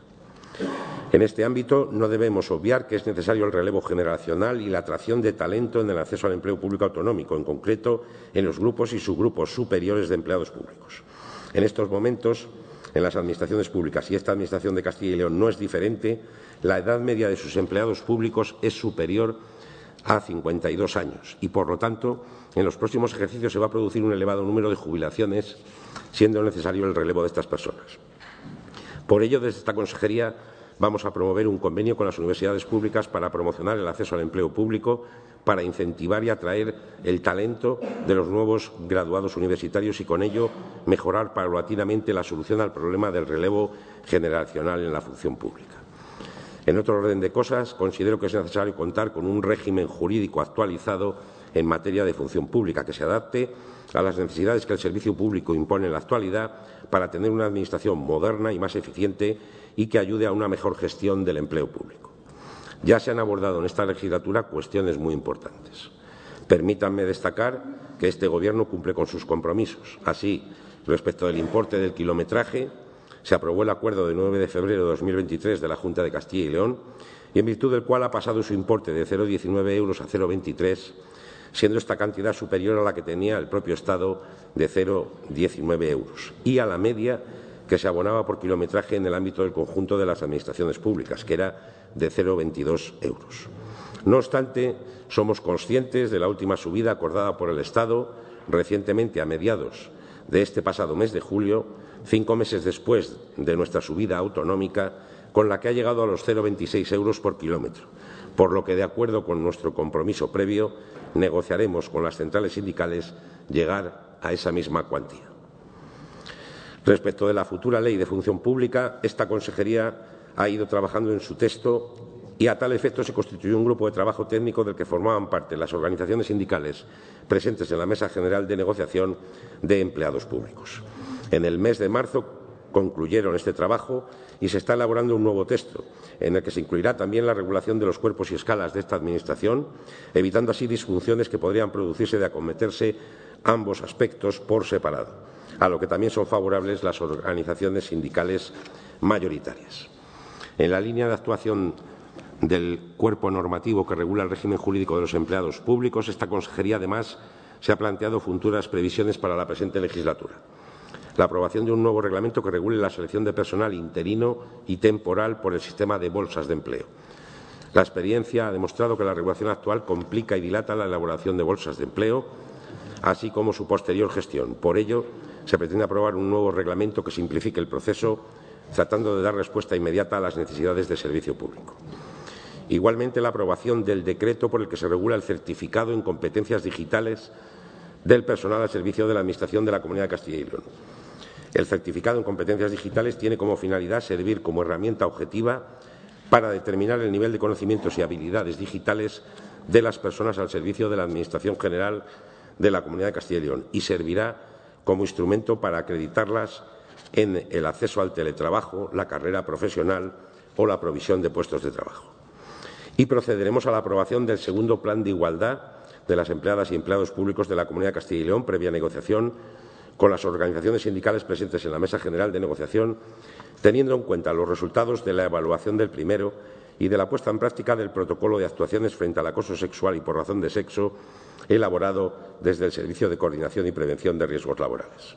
En este ámbito no debemos obviar que es necesario el relevo generacional y la atracción de talento en el acceso al empleo público autonómico, en concreto en los grupos y subgrupos superiores de empleados públicos. En estos momentos, en las administraciones públicas, y esta Administración de Castilla y León no es diferente, la edad media de sus empleados públicos es superior a cincuenta y dos años y, por lo tanto, en los próximos ejercicios se va a producir un elevado número de jubilaciones, siendo necesario el relevo de estas personas. Por ello, desde esta consejería vamos a promover un convenio con las universidades públicas para promocionar el acceso al empleo público, para incentivar y atraer el talento de los nuevos graduados universitarios y, con ello, mejorar paulatinamente la solución al problema del relevo generacional en la función pública. En otro orden de cosas, considero que es necesario contar con un régimen jurídico actualizado en materia de función pública que se adapte a las necesidades que el servicio público impone en la actualidad para tener una administración moderna y más eficiente y que ayude a una mejor gestión del empleo público. Ya se han abordado en esta legislatura cuestiones muy importantes. Permítanme destacar que este Gobierno cumple con sus compromisos. Así, respecto del importe del kilometraje, se aprobó el acuerdo de nueve de febrero de dos mil veintitrés de la Junta de Castilla y León, y en virtud del cual ha pasado su importe de cero coma diecinueve euros a cero coma veintitrés, siendo esta cantidad superior a la que tenía el propio Estado de cero coma diecinueve euros y a la media que se abonaba por kilometraje en el ámbito del conjunto de las administraciones públicas, que era de cero coma veintidós euros. No obstante, somos conscientes de la última subida acordada por el Estado recientemente, a mediados de este pasado mes de julio, cinco meses después de nuestra subida autonómica, con la que ha llegado a los cero coma veintiséis euros por kilómetro, por lo que, de acuerdo con nuestro compromiso previo, negociaremos con las centrales sindicales llegar a esa misma cuantía. Respecto de la futura Ley de Función Pública, esta consejería ha ido trabajando en su texto y, a tal efecto, se constituyó un grupo de trabajo técnico del que formaban parte las organizaciones sindicales presentes en la Mesa General de Negociación de Empleados Públicos. En el mes de marzo concluyeron este trabajo y se está elaborando un nuevo texto, en el que se incluirá también la regulación de los cuerpos y escalas de esta Administración, evitando así disfunciones que podrían producirse de acometerse ambos aspectos por separado, a lo que también son favorables las organizaciones sindicales mayoritarias. En la línea de actuación del cuerpo normativo que regula el régimen jurídico de los empleados públicos, esta consejería, además, se ha planteado futuras previsiones para la presente legislatura. La aprobación de un nuevo reglamento que regule la selección de personal interino y temporal por el sistema de bolsas de empleo. La experiencia ha demostrado que la regulación actual complica y dilata la elaboración de bolsas de empleo, así como su posterior gestión. Por ello, se pretende aprobar un nuevo reglamento que simplifique el proceso, tratando de dar respuesta inmediata a las necesidades del servicio público. Igualmente, la aprobación del decreto por el que se regula el certificado en competencias digitales del personal al servicio de la Administración de la Comunidad de Castilla y León. El certificado en competencias digitales tiene como finalidad servir como herramienta objetiva para determinar el nivel de conocimientos y habilidades digitales de las personas al servicio de la Administración General de la Comunidad de Castilla y León y servirá como instrumento para acreditarlas en el acceso al teletrabajo, la carrera profesional o la provisión de puestos de trabajo. Y procederemos a la aprobación del segundo Plan de Igualdad de las empleadas y empleados públicos de la Comunidad de Castilla y León, previa negociación con las organizaciones sindicales presentes en la Mesa General de Negociación, teniendo en cuenta los resultados de la evaluación del primero y de la puesta en práctica del protocolo de actuaciones frente al acoso sexual y por razón de sexo, elaborado desde el Servicio de Coordinación y Prevención de Riesgos Laborales.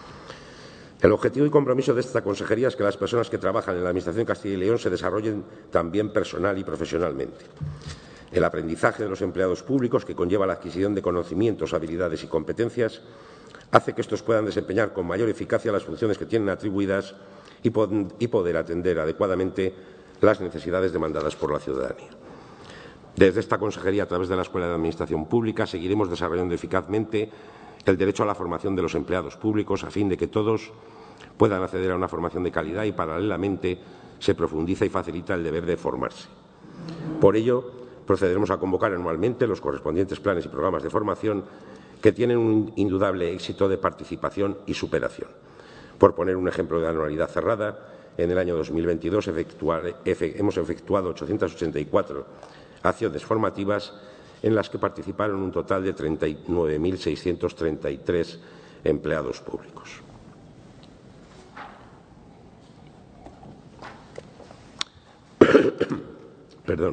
El objetivo y compromiso de esta consejería es que las personas que trabajan en la Administración de Castilla y León se desarrollen también personal y profesionalmente. El aprendizaje de los empleados públicos, que conlleva la adquisición de conocimientos, habilidades y competencias, hace que estos puedan desempeñar con mayor eficacia las funciones que tienen atribuidas y, y poder atender adecuadamente las necesidades demandadas por la ciudadanía. Desde esta consejería, a través de la Escuela de Administración Pública, seguiremos desarrollando eficazmente el derecho a la formación de los empleados públicos a fin de que todos puedan acceder a una formación de calidad y, paralelamente, se profundiza y facilita el deber de formarse. Por ello, procederemos a convocar anualmente los correspondientes planes y programas de formación que tienen un indudable éxito de participación y superación. Por poner un ejemplo de anualidad cerrada, en el año dos mil veintidós efectuar, efe, hemos efectuado ochocientas ochenta y cuatro acciones formativas en las que participaron un total de treinta y nueve mil seiscientos treinta y tres empleados públicos. Perdón.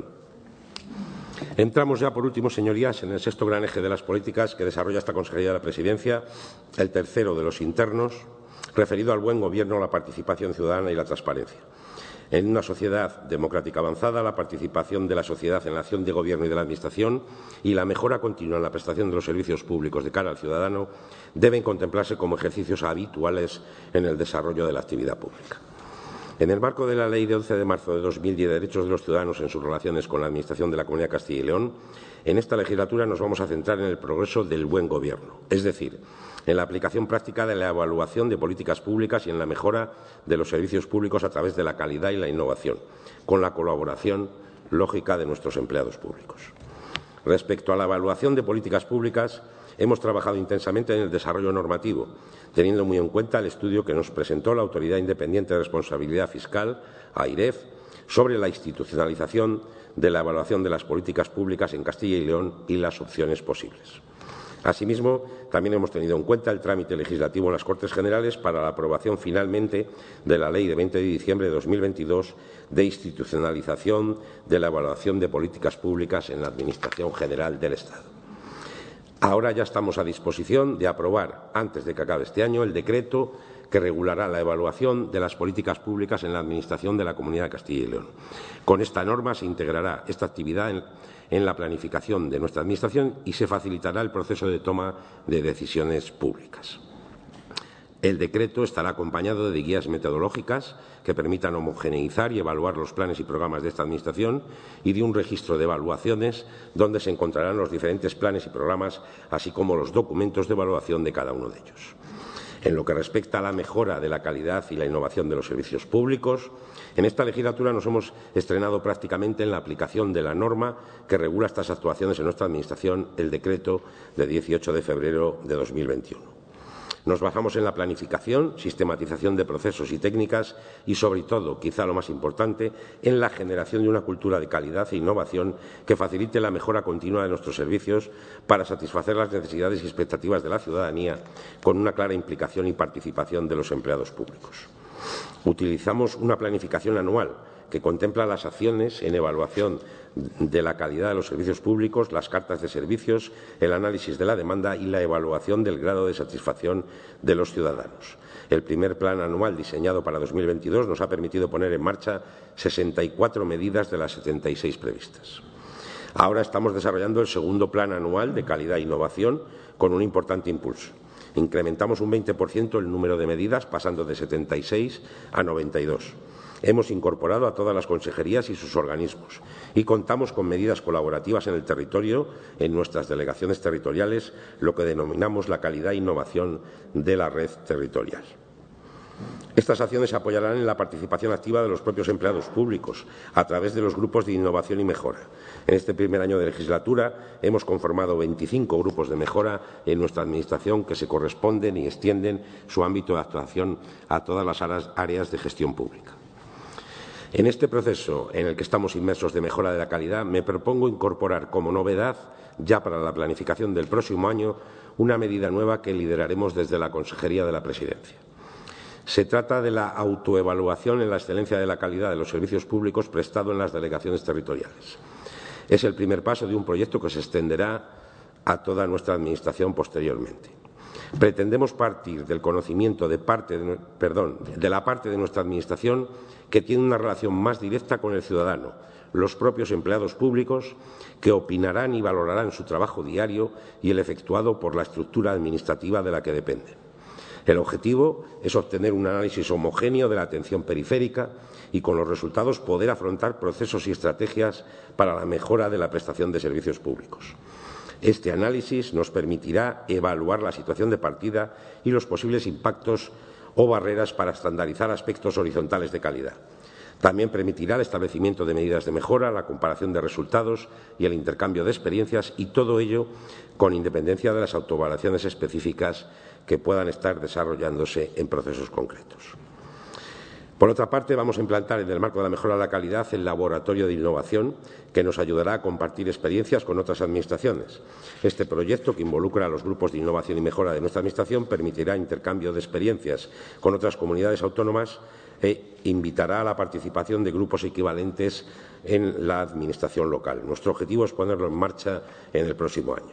Entramos ya, por último, señorías, en el sexto gran eje de las políticas que desarrolla esta Consejería de la Presidencia, el tercero de los internos, referido al buen gobierno, la participación ciudadana y la transparencia. En una sociedad democrática avanzada, la participación de la sociedad en la acción de gobierno y de la Administración y la mejora continua en la prestación de los servicios públicos de cara al ciudadano deben contemplarse como ejercicios habituales en el desarrollo de la actividad pública. En el marco de la Ley de once de marzo de dos mil diez de Derechos de los Ciudadanos en sus relaciones con la Administración de la Comunidad de Castilla y León, en esta legislatura nos vamos a centrar en el progreso del buen gobierno, es decir, en la aplicación práctica de la evaluación de políticas públicas y en la mejora de los servicios públicos a través de la calidad y la innovación, con la colaboración lógica de nuestros empleados públicos. Respecto a la evaluación de políticas públicas, hemos trabajado intensamente en el desarrollo normativo, teniendo muy en cuenta el estudio que nos presentó la Autoridad Independiente de Responsabilidad Fiscal, AIREF, sobre la institucionalización de la evaluación de las políticas públicas en Castilla y León y las opciones posibles. Asimismo, también hemos tenido en cuenta el trámite legislativo en las Cortes Generales para la aprobación finalmente de la Ley de veinte de diciembre de dos mil veintidós de institucionalización de la evaluación de políticas públicas en la Administración General del Estado. Ahora ya estamos a disposición de aprobar, antes de que acabe este año, el decreto que regulará la evaluación de las políticas públicas en la Administración de la Comunidad de Castilla y León. Con esta norma se integrará esta actividad en, en la planificación de nuestra Administración y se facilitará el proceso de toma de decisiones públicas. El decreto estará acompañado de guías metodológicas que permitan homogeneizar y evaluar los planes y programas de esta Administración y de un registro de evaluaciones donde se encontrarán los diferentes planes y programas, así como los documentos de evaluación de cada uno de ellos. En lo que respecta a la mejora de la calidad y la innovación de los servicios públicos, en esta legislatura nos hemos estrenado prácticamente en la aplicación de la norma que regula estas actuaciones en nuestra Administración, el decreto de dieciocho de febrero de dos mil veintiuno. Nos basamos en la planificación, sistematización de procesos y técnicas y, sobre todo, quizá lo más importante, en la generación de una cultura de calidad e innovación que facilite la mejora continua de nuestros servicios para satisfacer las necesidades y expectativas de la ciudadanía con una clara implicación y participación de los empleados públicos. Utilizamos una planificación anual que contempla las acciones en evaluación de la calidad de los servicios públicos, las cartas de servicios, el análisis de la demanda y la evaluación del grado de satisfacción de los ciudadanos. El primer plan anual diseñado para dos mil veintidós nos ha permitido poner en marcha sesenta y cuatro medidas de las setenta y seis previstas. Ahora estamos desarrollando el segundo plan anual de calidad e innovación con un importante impulso. Incrementamos un veinte por ciento el número de medidas, pasando de setenta y seis a noventa y dos. Hemos incorporado a todas las consejerías y sus organismos y contamos con medidas colaborativas en el territorio, en nuestras delegaciones territoriales, lo que denominamos la calidad e innovación de la red territorial. Estas acciones se apoyarán en la participación activa de los propios empleados públicos a través de los grupos de innovación y mejora. En este primer año de legislatura hemos conformado veinticinco grupos de mejora en nuestra Administración que se corresponden y extienden su ámbito de actuación a todas las áreas de gestión pública. En este proceso en el que estamos inmersos de mejora de la calidad, me propongo incorporar como novedad, ya para la planificación del próximo año, una medida nueva que lideraremos desde la Consejería de la Presidencia. Se trata de la autoevaluación en la excelencia de la calidad de los servicios públicos prestados en las delegaciones territoriales. Es el primer paso de un proyecto que se extenderá a toda nuestra Administración posteriormente. Pretendemos partir del conocimiento de, parte de, perdón, de la parte de nuestra Administración que tiene una relación más directa con el ciudadano, los propios empleados públicos, que opinarán y valorarán su trabajo diario y el efectuado por la estructura administrativa de la que dependen. El objetivo es obtener un análisis homogéneo de la atención periférica y, con los resultados, poder afrontar procesos y estrategias para la mejora de la prestación de servicios públicos. Este análisis nos permitirá evaluar la situación de partida y los posibles impactos o barreras para estandarizar aspectos horizontales de calidad. También permitirá el establecimiento de medidas de mejora, la comparación de resultados y el intercambio de experiencias, y todo ello con independencia de las autoevaluaciones específicas que puedan estar desarrollándose en procesos concretos. Por otra parte, vamos a implantar en el marco de la mejora de la calidad el laboratorio de innovación, que nos ayudará a compartir experiencias con otras administraciones. Este proyecto, que involucra a los grupos de innovación y mejora de nuestra administración, permitirá intercambio de experiencias con otras comunidades autónomas e invitará a la participación de grupos equivalentes en la administración local. Nuestro objetivo es ponerlo en marcha en el próximo año.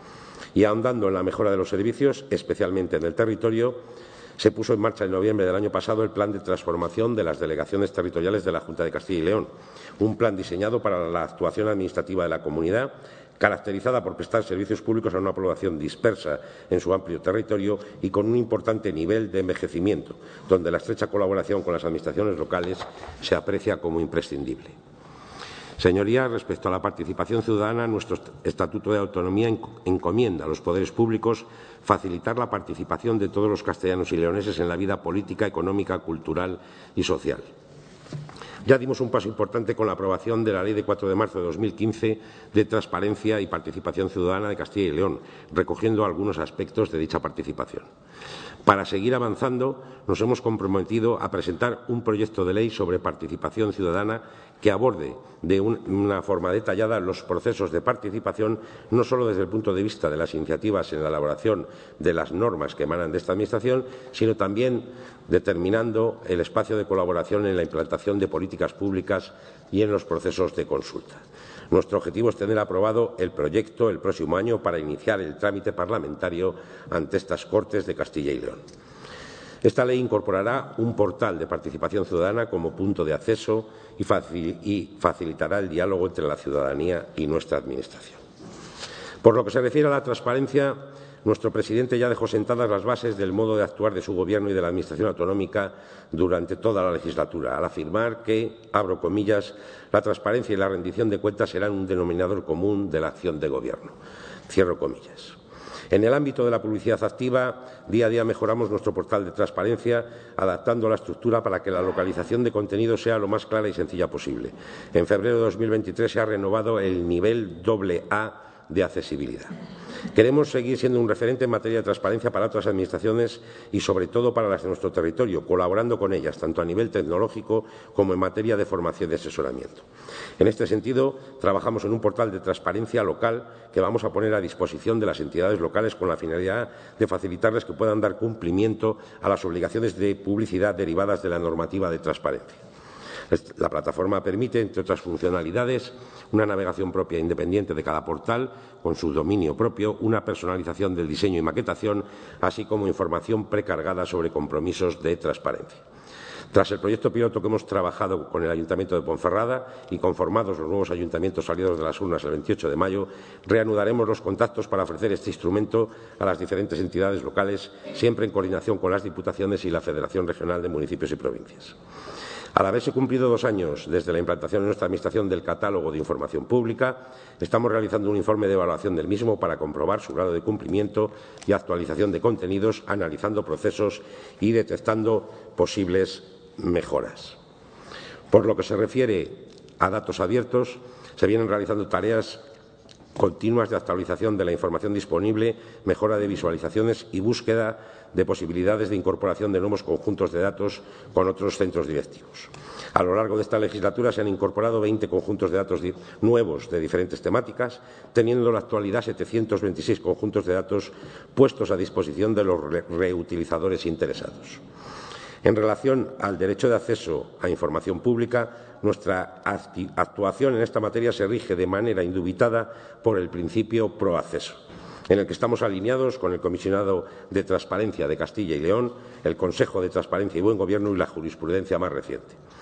Y ahondando en la mejora de los servicios, especialmente en el territorio, se puso en marcha en noviembre del año pasado el Plan de Transformación de las Delegaciones Territoriales de la Junta de Castilla y León, un plan diseñado para la actuación administrativa de la comunidad, caracterizada por prestar servicios públicos a una población dispersa en su amplio territorio y con un importante nivel de envejecimiento, donde la estrecha colaboración con las administraciones locales se aprecia como imprescindible. Señorías, respecto a la participación ciudadana, nuestro Estatuto de Autonomía encomienda a los poderes públicos facilitar la participación de todos los castellanos y leoneses en la vida política, económica, cultural y social. Ya dimos un paso importante con la aprobación de la Ley de cuatro de marzo de dos mil quince de Transparencia y Participación Ciudadana de Castilla y León, recogiendo algunos aspectos de dicha participación. Para seguir avanzando, nos hemos comprometido a presentar un proyecto de ley sobre participación ciudadana que aborde de un, una forma detallada los procesos de participación, no solo desde el punto de vista de las iniciativas en la elaboración de las normas que emanan de esta Administración, sino también determinando el espacio de colaboración en la implantación de políticas públicas y en los procesos de consulta. Nuestro objetivo es tener aprobado el proyecto el próximo año para iniciar el trámite parlamentario ante estas Cortes de Castilla y León. Esta ley incorporará un portal de participación ciudadana como punto de acceso y facilitará el diálogo entre la ciudadanía y nuestra Administración. Por lo que se refiere a la transparencia, nuestro presidente ya dejó sentadas las bases del modo de actuar de su Gobierno y de la Administración autonómica durante toda la legislatura, al afirmar que, abro comillas, la transparencia y la rendición de cuentas serán un denominador común de la acción de Gobierno. Cierro comillas. En el ámbito de la publicidad activa, día a día mejoramos nuestro portal de transparencia, adaptando la estructura para que la localización de contenido sea lo más clara y sencilla posible. En febrero de dos mil veintitrés se ha renovado el nivel doble A de accesibilidad. Queremos seguir siendo un referente en materia de transparencia para otras administraciones y, sobre todo, para las de nuestro territorio, colaborando con ellas, tanto a nivel tecnológico como en materia de formación y asesoramiento. En este sentido, trabajamos en un portal de transparencia local que vamos a poner a disposición de las entidades locales con la finalidad de facilitarles que puedan dar cumplimiento a las obligaciones de publicidad derivadas de la normativa de transparencia. La plataforma permite, entre otras funcionalidades, una navegación propia e independiente de cada portal, con su dominio propio, una personalización del diseño y maquetación, así como información precargada sobre compromisos de transparencia. Tras el proyecto piloto que hemos trabajado con el Ayuntamiento de Ponferrada y conformados los nuevos ayuntamientos salidos de las urnas el veintiocho de mayo, reanudaremos los contactos para ofrecer este instrumento a las diferentes entidades locales, siempre en coordinación con las Diputaciones y la Federación Regional de Municipios y Provincias. Al haberse cumplido dos años desde la implantación en nuestra Administración del Catálogo de Información Pública, estamos realizando un informe de evaluación del mismo para comprobar su grado de cumplimiento y actualización de contenidos, analizando procesos y detectando posibles mejoras. Por lo que se refiere a datos abiertos, se vienen realizando tareas continuas de actualización de la información disponible, mejora de visualizaciones y búsqueda de posibilidades de incorporación de nuevos conjuntos de datos con otros centros directivos. A lo largo de esta legislatura se han incorporado veinte conjuntos de datos nuevos de diferentes temáticas, teniendo en la actualidad setecientos veintiséis conjuntos de datos puestos a disposición de los re reutilizadores interesados. En relación al derecho de acceso a información pública, nuestra actuación en esta materia se rige de manera indubitada por el principio pro acceso, en el que estamos alineados con el Comisionado de Transparencia de Castilla y León, el Consejo de Transparencia y Buen Gobierno y la jurisprudencia más reciente.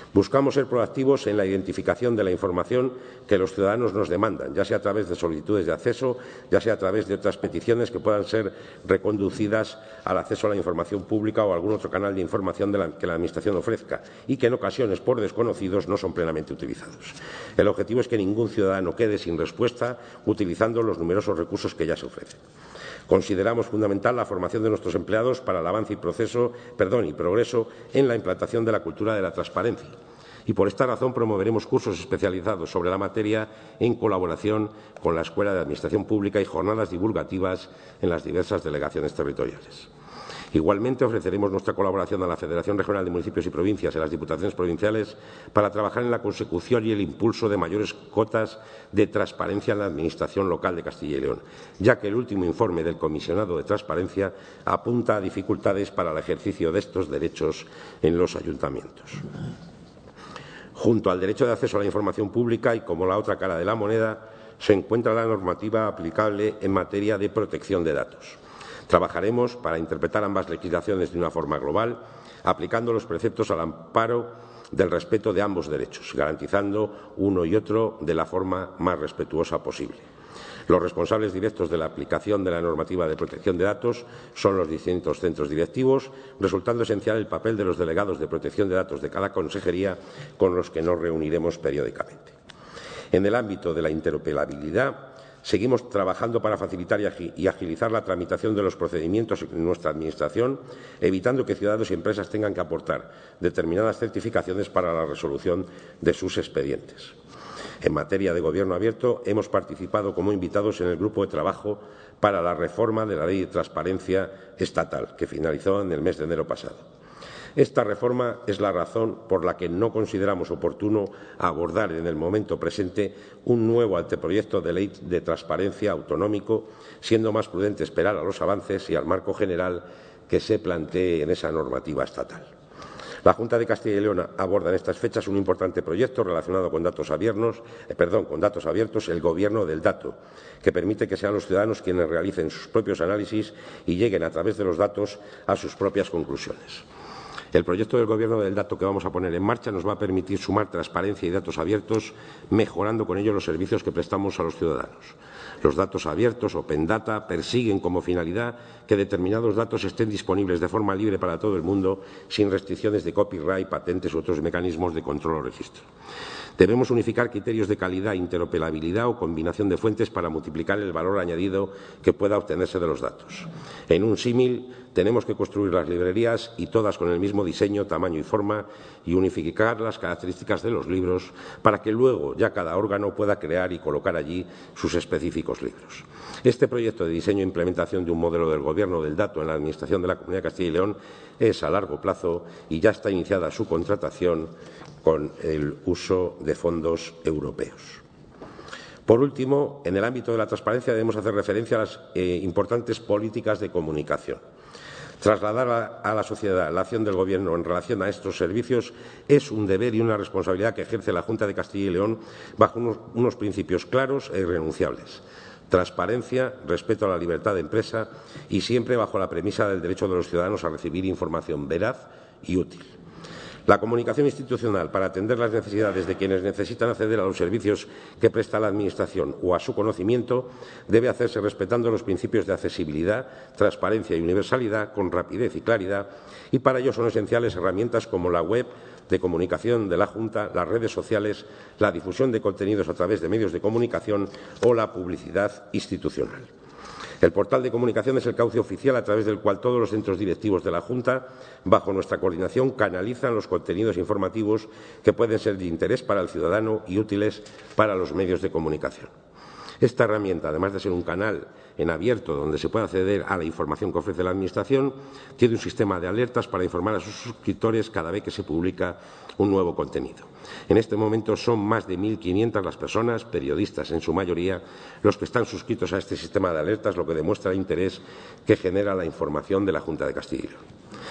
Buscamos ser proactivos en la identificación de la información que los ciudadanos nos demandan, ya sea a través de solicitudes de acceso, ya sea a través de otras peticiones que puedan ser reconducidas al acceso a la información pública o a algún otro canal de información de la, que la Administración ofrezca y que en ocasiones, por desconocidos, no son plenamente utilizados. El objetivo es que ningún ciudadano quede sin respuesta utilizando los numerosos recursos que ya se ofrecen. Consideramos fundamental la formación de nuestros empleados para el avance y, proceso, perdón, y progreso en la implantación de la cultura de la transparencia. Y por esta razón promoveremos cursos especializados sobre la materia en colaboración con la Escuela de Administración Pública y jornadas divulgativas en las diversas delegaciones territoriales. Igualmente, ofreceremos nuestra colaboración a la Federación Regional de Municipios y Provincias y a las Diputaciones Provinciales para trabajar en la consecución y el impulso de mayores cotas de transparencia en la Administración local de Castilla y León, ya que el último informe del Comisionado de Transparencia apunta a dificultades para el ejercicio de estos derechos en los ayuntamientos. Junto al derecho de acceso a la información pública y como la otra cara de la moneda, se encuentra la normativa aplicable en materia de protección de datos. Trabajaremos para interpretar ambas legislaciones de una forma global, aplicando los preceptos al amparo del respeto de ambos derechos, garantizando uno y otro de la forma más respetuosa posible. Los responsables directos de la aplicación de la normativa de protección de datos son los distintos centros directivos, resultando esencial el papel de los delegados de protección de datos de cada consejería con los que nos reuniremos periódicamente. En el ámbito de la interoperabilidad, seguimos trabajando para facilitar y agilizar la tramitación de los procedimientos en nuestra Administración, evitando que ciudadanos y empresas tengan que aportar determinadas certificaciones para la resolución de sus expedientes. En materia de gobierno abierto, hemos participado como invitados en el grupo de trabajo para la reforma de la Ley de Transparencia Estatal, que finalizó en el mes de enero pasado. Esta reforma es la razón por la que no consideramos oportuno abordar en el momento presente un nuevo anteproyecto de ley de transparencia autonómico, siendo más prudente esperar a los avances y al marco general que se plantee en esa normativa estatal. La Junta de Castilla y León aborda en estas fechas un importante proyecto relacionado con datos abiertos, eh, perdón, con datos abiertos, el Gobierno del dato, que permite que sean los ciudadanos quienes realicen sus propios análisis y lleguen a través de los datos a sus propias conclusiones. El proyecto del Gobierno del dato que vamos a poner en marcha nos va a permitir sumar transparencia y datos abiertos, mejorando con ello los servicios que prestamos a los ciudadanos. Los datos abiertos, Open Data, persiguen como finalidad que determinados datos estén disponibles de forma libre para todo el mundo, sin restricciones de copyright, patentes u otros mecanismos de control o registro. Debemos unificar criterios de calidad, interoperabilidad o combinación de fuentes para multiplicar el valor añadido que pueda obtenerse de los datos. En un símil, tenemos que construir las librerías y todas con el mismo diseño, tamaño y forma y unificar las características de los libros para que luego ya cada órgano pueda crear y colocar allí sus específicos libros. Este proyecto de diseño e implementación de un modelo del Gobierno del dato en la Administración de la Comunidad de Castilla y León es a largo plazo y ya está iniciada su contratación con el uso de fondos europeos. Por último, en el ámbito de la transparencia debemos hacer referencia a las eh, importantes políticas de comunicación. Trasladar a, a la sociedad la acción del Gobierno en relación a estos servicios es un deber y una responsabilidad que ejerce la Junta de Castilla y León bajo unos, unos principios claros e irrenunciables. Transparencia, respeto a la libertad de empresa y siempre bajo la premisa del derecho de los ciudadanos a recibir información veraz y útil. La comunicación institucional para atender las necesidades de quienes necesitan acceder a los servicios que presta la Administración o a su conocimiento debe hacerse respetando los principios de accesibilidad, transparencia y universalidad con rapidez y claridad, y para ello son esenciales herramientas como la web de comunicación de la Junta, las redes sociales, la difusión de contenidos a través de medios de comunicación o la publicidad institucional. El portal de comunicación es el cauce oficial a través del cual todos los centros directivos de la Junta, bajo nuestra coordinación, canalizan los contenidos informativos que pueden ser de interés para el ciudadano y útiles para los medios de comunicación. Esta herramienta, además de ser un canal en abierto donde se puede acceder a la información que ofrece la Administración, tiene un sistema de alertas para informar a sus suscriptores cada vez que se publica un nuevo contenido. En este momento son más de mil quinientas las personas, periodistas en su mayoría, los que están suscritos a este sistema de alertas, lo que demuestra el interés que genera la información de la Junta de Castilla y León.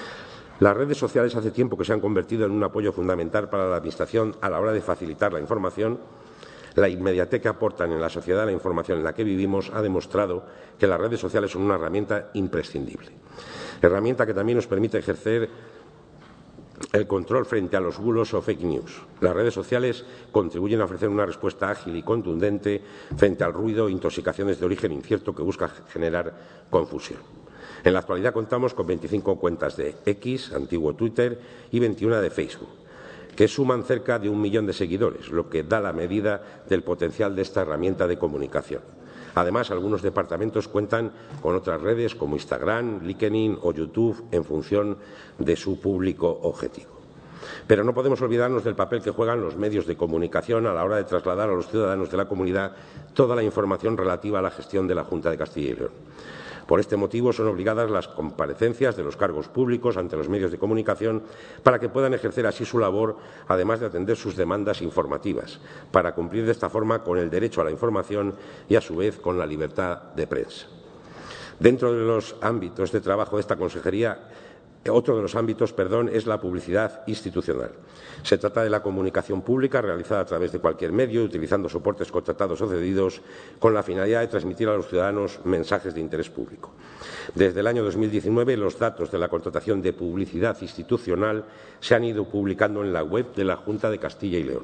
Las redes sociales hace tiempo que se han convertido en un apoyo fundamental para la Administración a la hora de facilitar la información. La inmediatez que aportan en la sociedad la información en la que vivimos ha demostrado que las redes sociales son una herramienta imprescindible. Herramienta que también nos permite ejercer el control frente a los bulos o fake news. Las redes sociales contribuyen a ofrecer una respuesta ágil y contundente frente al ruido e intoxicaciones de origen incierto que busca generar confusión. En la actualidad contamos con veinticinco cuentas de X, antiguo Twitter, y veintiuna de Facebook, que suman cerca de un millón de seguidores, lo que da la medida del potencial de esta herramienta de comunicación. Además, algunos departamentos cuentan con otras redes como Instagram, LinkedIn o YouTube en función de su público objetivo. Pero no podemos olvidarnos del papel que juegan los medios de comunicación a la hora de trasladar a los ciudadanos de la comunidad toda la información relativa a la gestión de la Junta de Castilla y León. Por este motivo, son obligadas las comparecencias de los cargos públicos ante los medios de comunicación para que puedan ejercer así su labor, además de atender sus demandas informativas, para cumplir de esta forma con el derecho a la información y, a su vez, con la libertad de prensa. Dentro de los ámbitos de trabajo de esta consejería, Otro de los ámbitos, perdón, es la publicidad institucional. Se trata de la comunicación pública realizada a través de cualquier medio, utilizando soportes contratados o cedidos, con la finalidad de transmitir a los ciudadanos mensajes de interés público. Desde el año dos mil diecinueve, los datos de la contratación de publicidad institucional se han ido publicando en la web de la Junta de Castilla y León.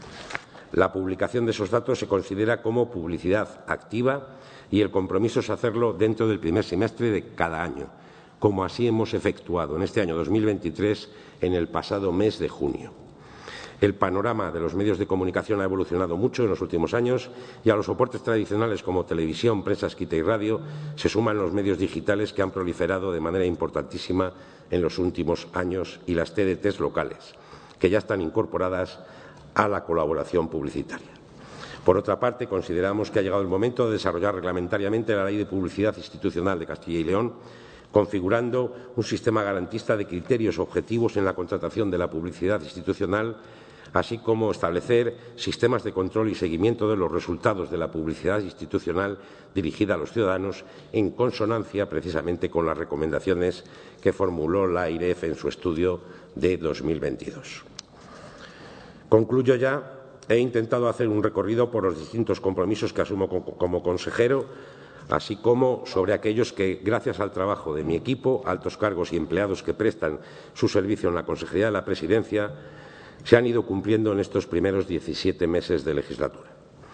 La publicación de esos datos se considera como publicidad activa y el compromiso es hacerlo dentro del primer semestre de cada año, como así hemos efectuado en este año dos mil veintitrés en el pasado mes de junio. El panorama de los medios de comunicación ha evolucionado mucho en los últimos años y a los soportes tradicionales como televisión, prensa escrita y radio se suman los medios digitales que han proliferado de manera importantísima en los últimos años y las T D Ts locales, que ya están incorporadas a la colaboración publicitaria. Por otra parte, consideramos que ha llegado el momento de desarrollar reglamentariamente la Ley de Publicidad Institucional de Castilla y León, configurando un sistema garantista de criterios objetivos en la contratación de la publicidad institucional, así como establecer sistemas de control y seguimiento de los resultados de la publicidad institucional dirigida a los ciudadanos, en consonancia precisamente con las recomendaciones que formuló la AIREF en su estudio de dos mil veintidós. Concluyo ya. He intentado hacer un recorrido por los distintos compromisos que asumo como consejero, así como sobre aquellos que, gracias al trabajo de mi equipo, altos cargos y empleados que prestan su servicio en la Consejería de la Presidencia, se han ido cumpliendo en estos primeros diecisiete meses de legislatura.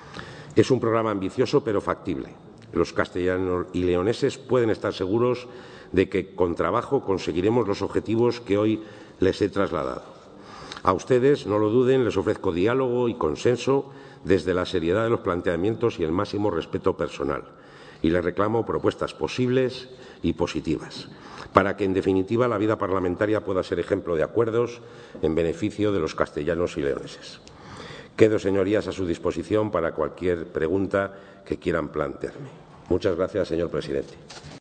Es un programa ambicioso pero factible. Los castellanos y leoneses pueden estar seguros de que, con trabajo, conseguiremos los objetivos que hoy les he trasladado. A ustedes, no lo duden, les ofrezco diálogo y consenso desde la seriedad de los planteamientos y el máximo respeto personal. Y les reclamo propuestas posibles y positivas, para que, en definitiva, la vida parlamentaria pueda ser ejemplo de acuerdos en beneficio de los castellanos y leoneses. Quedo, señorías, a su disposición para cualquier pregunta que quieran plantearme. Muchas gracias, señor presidente.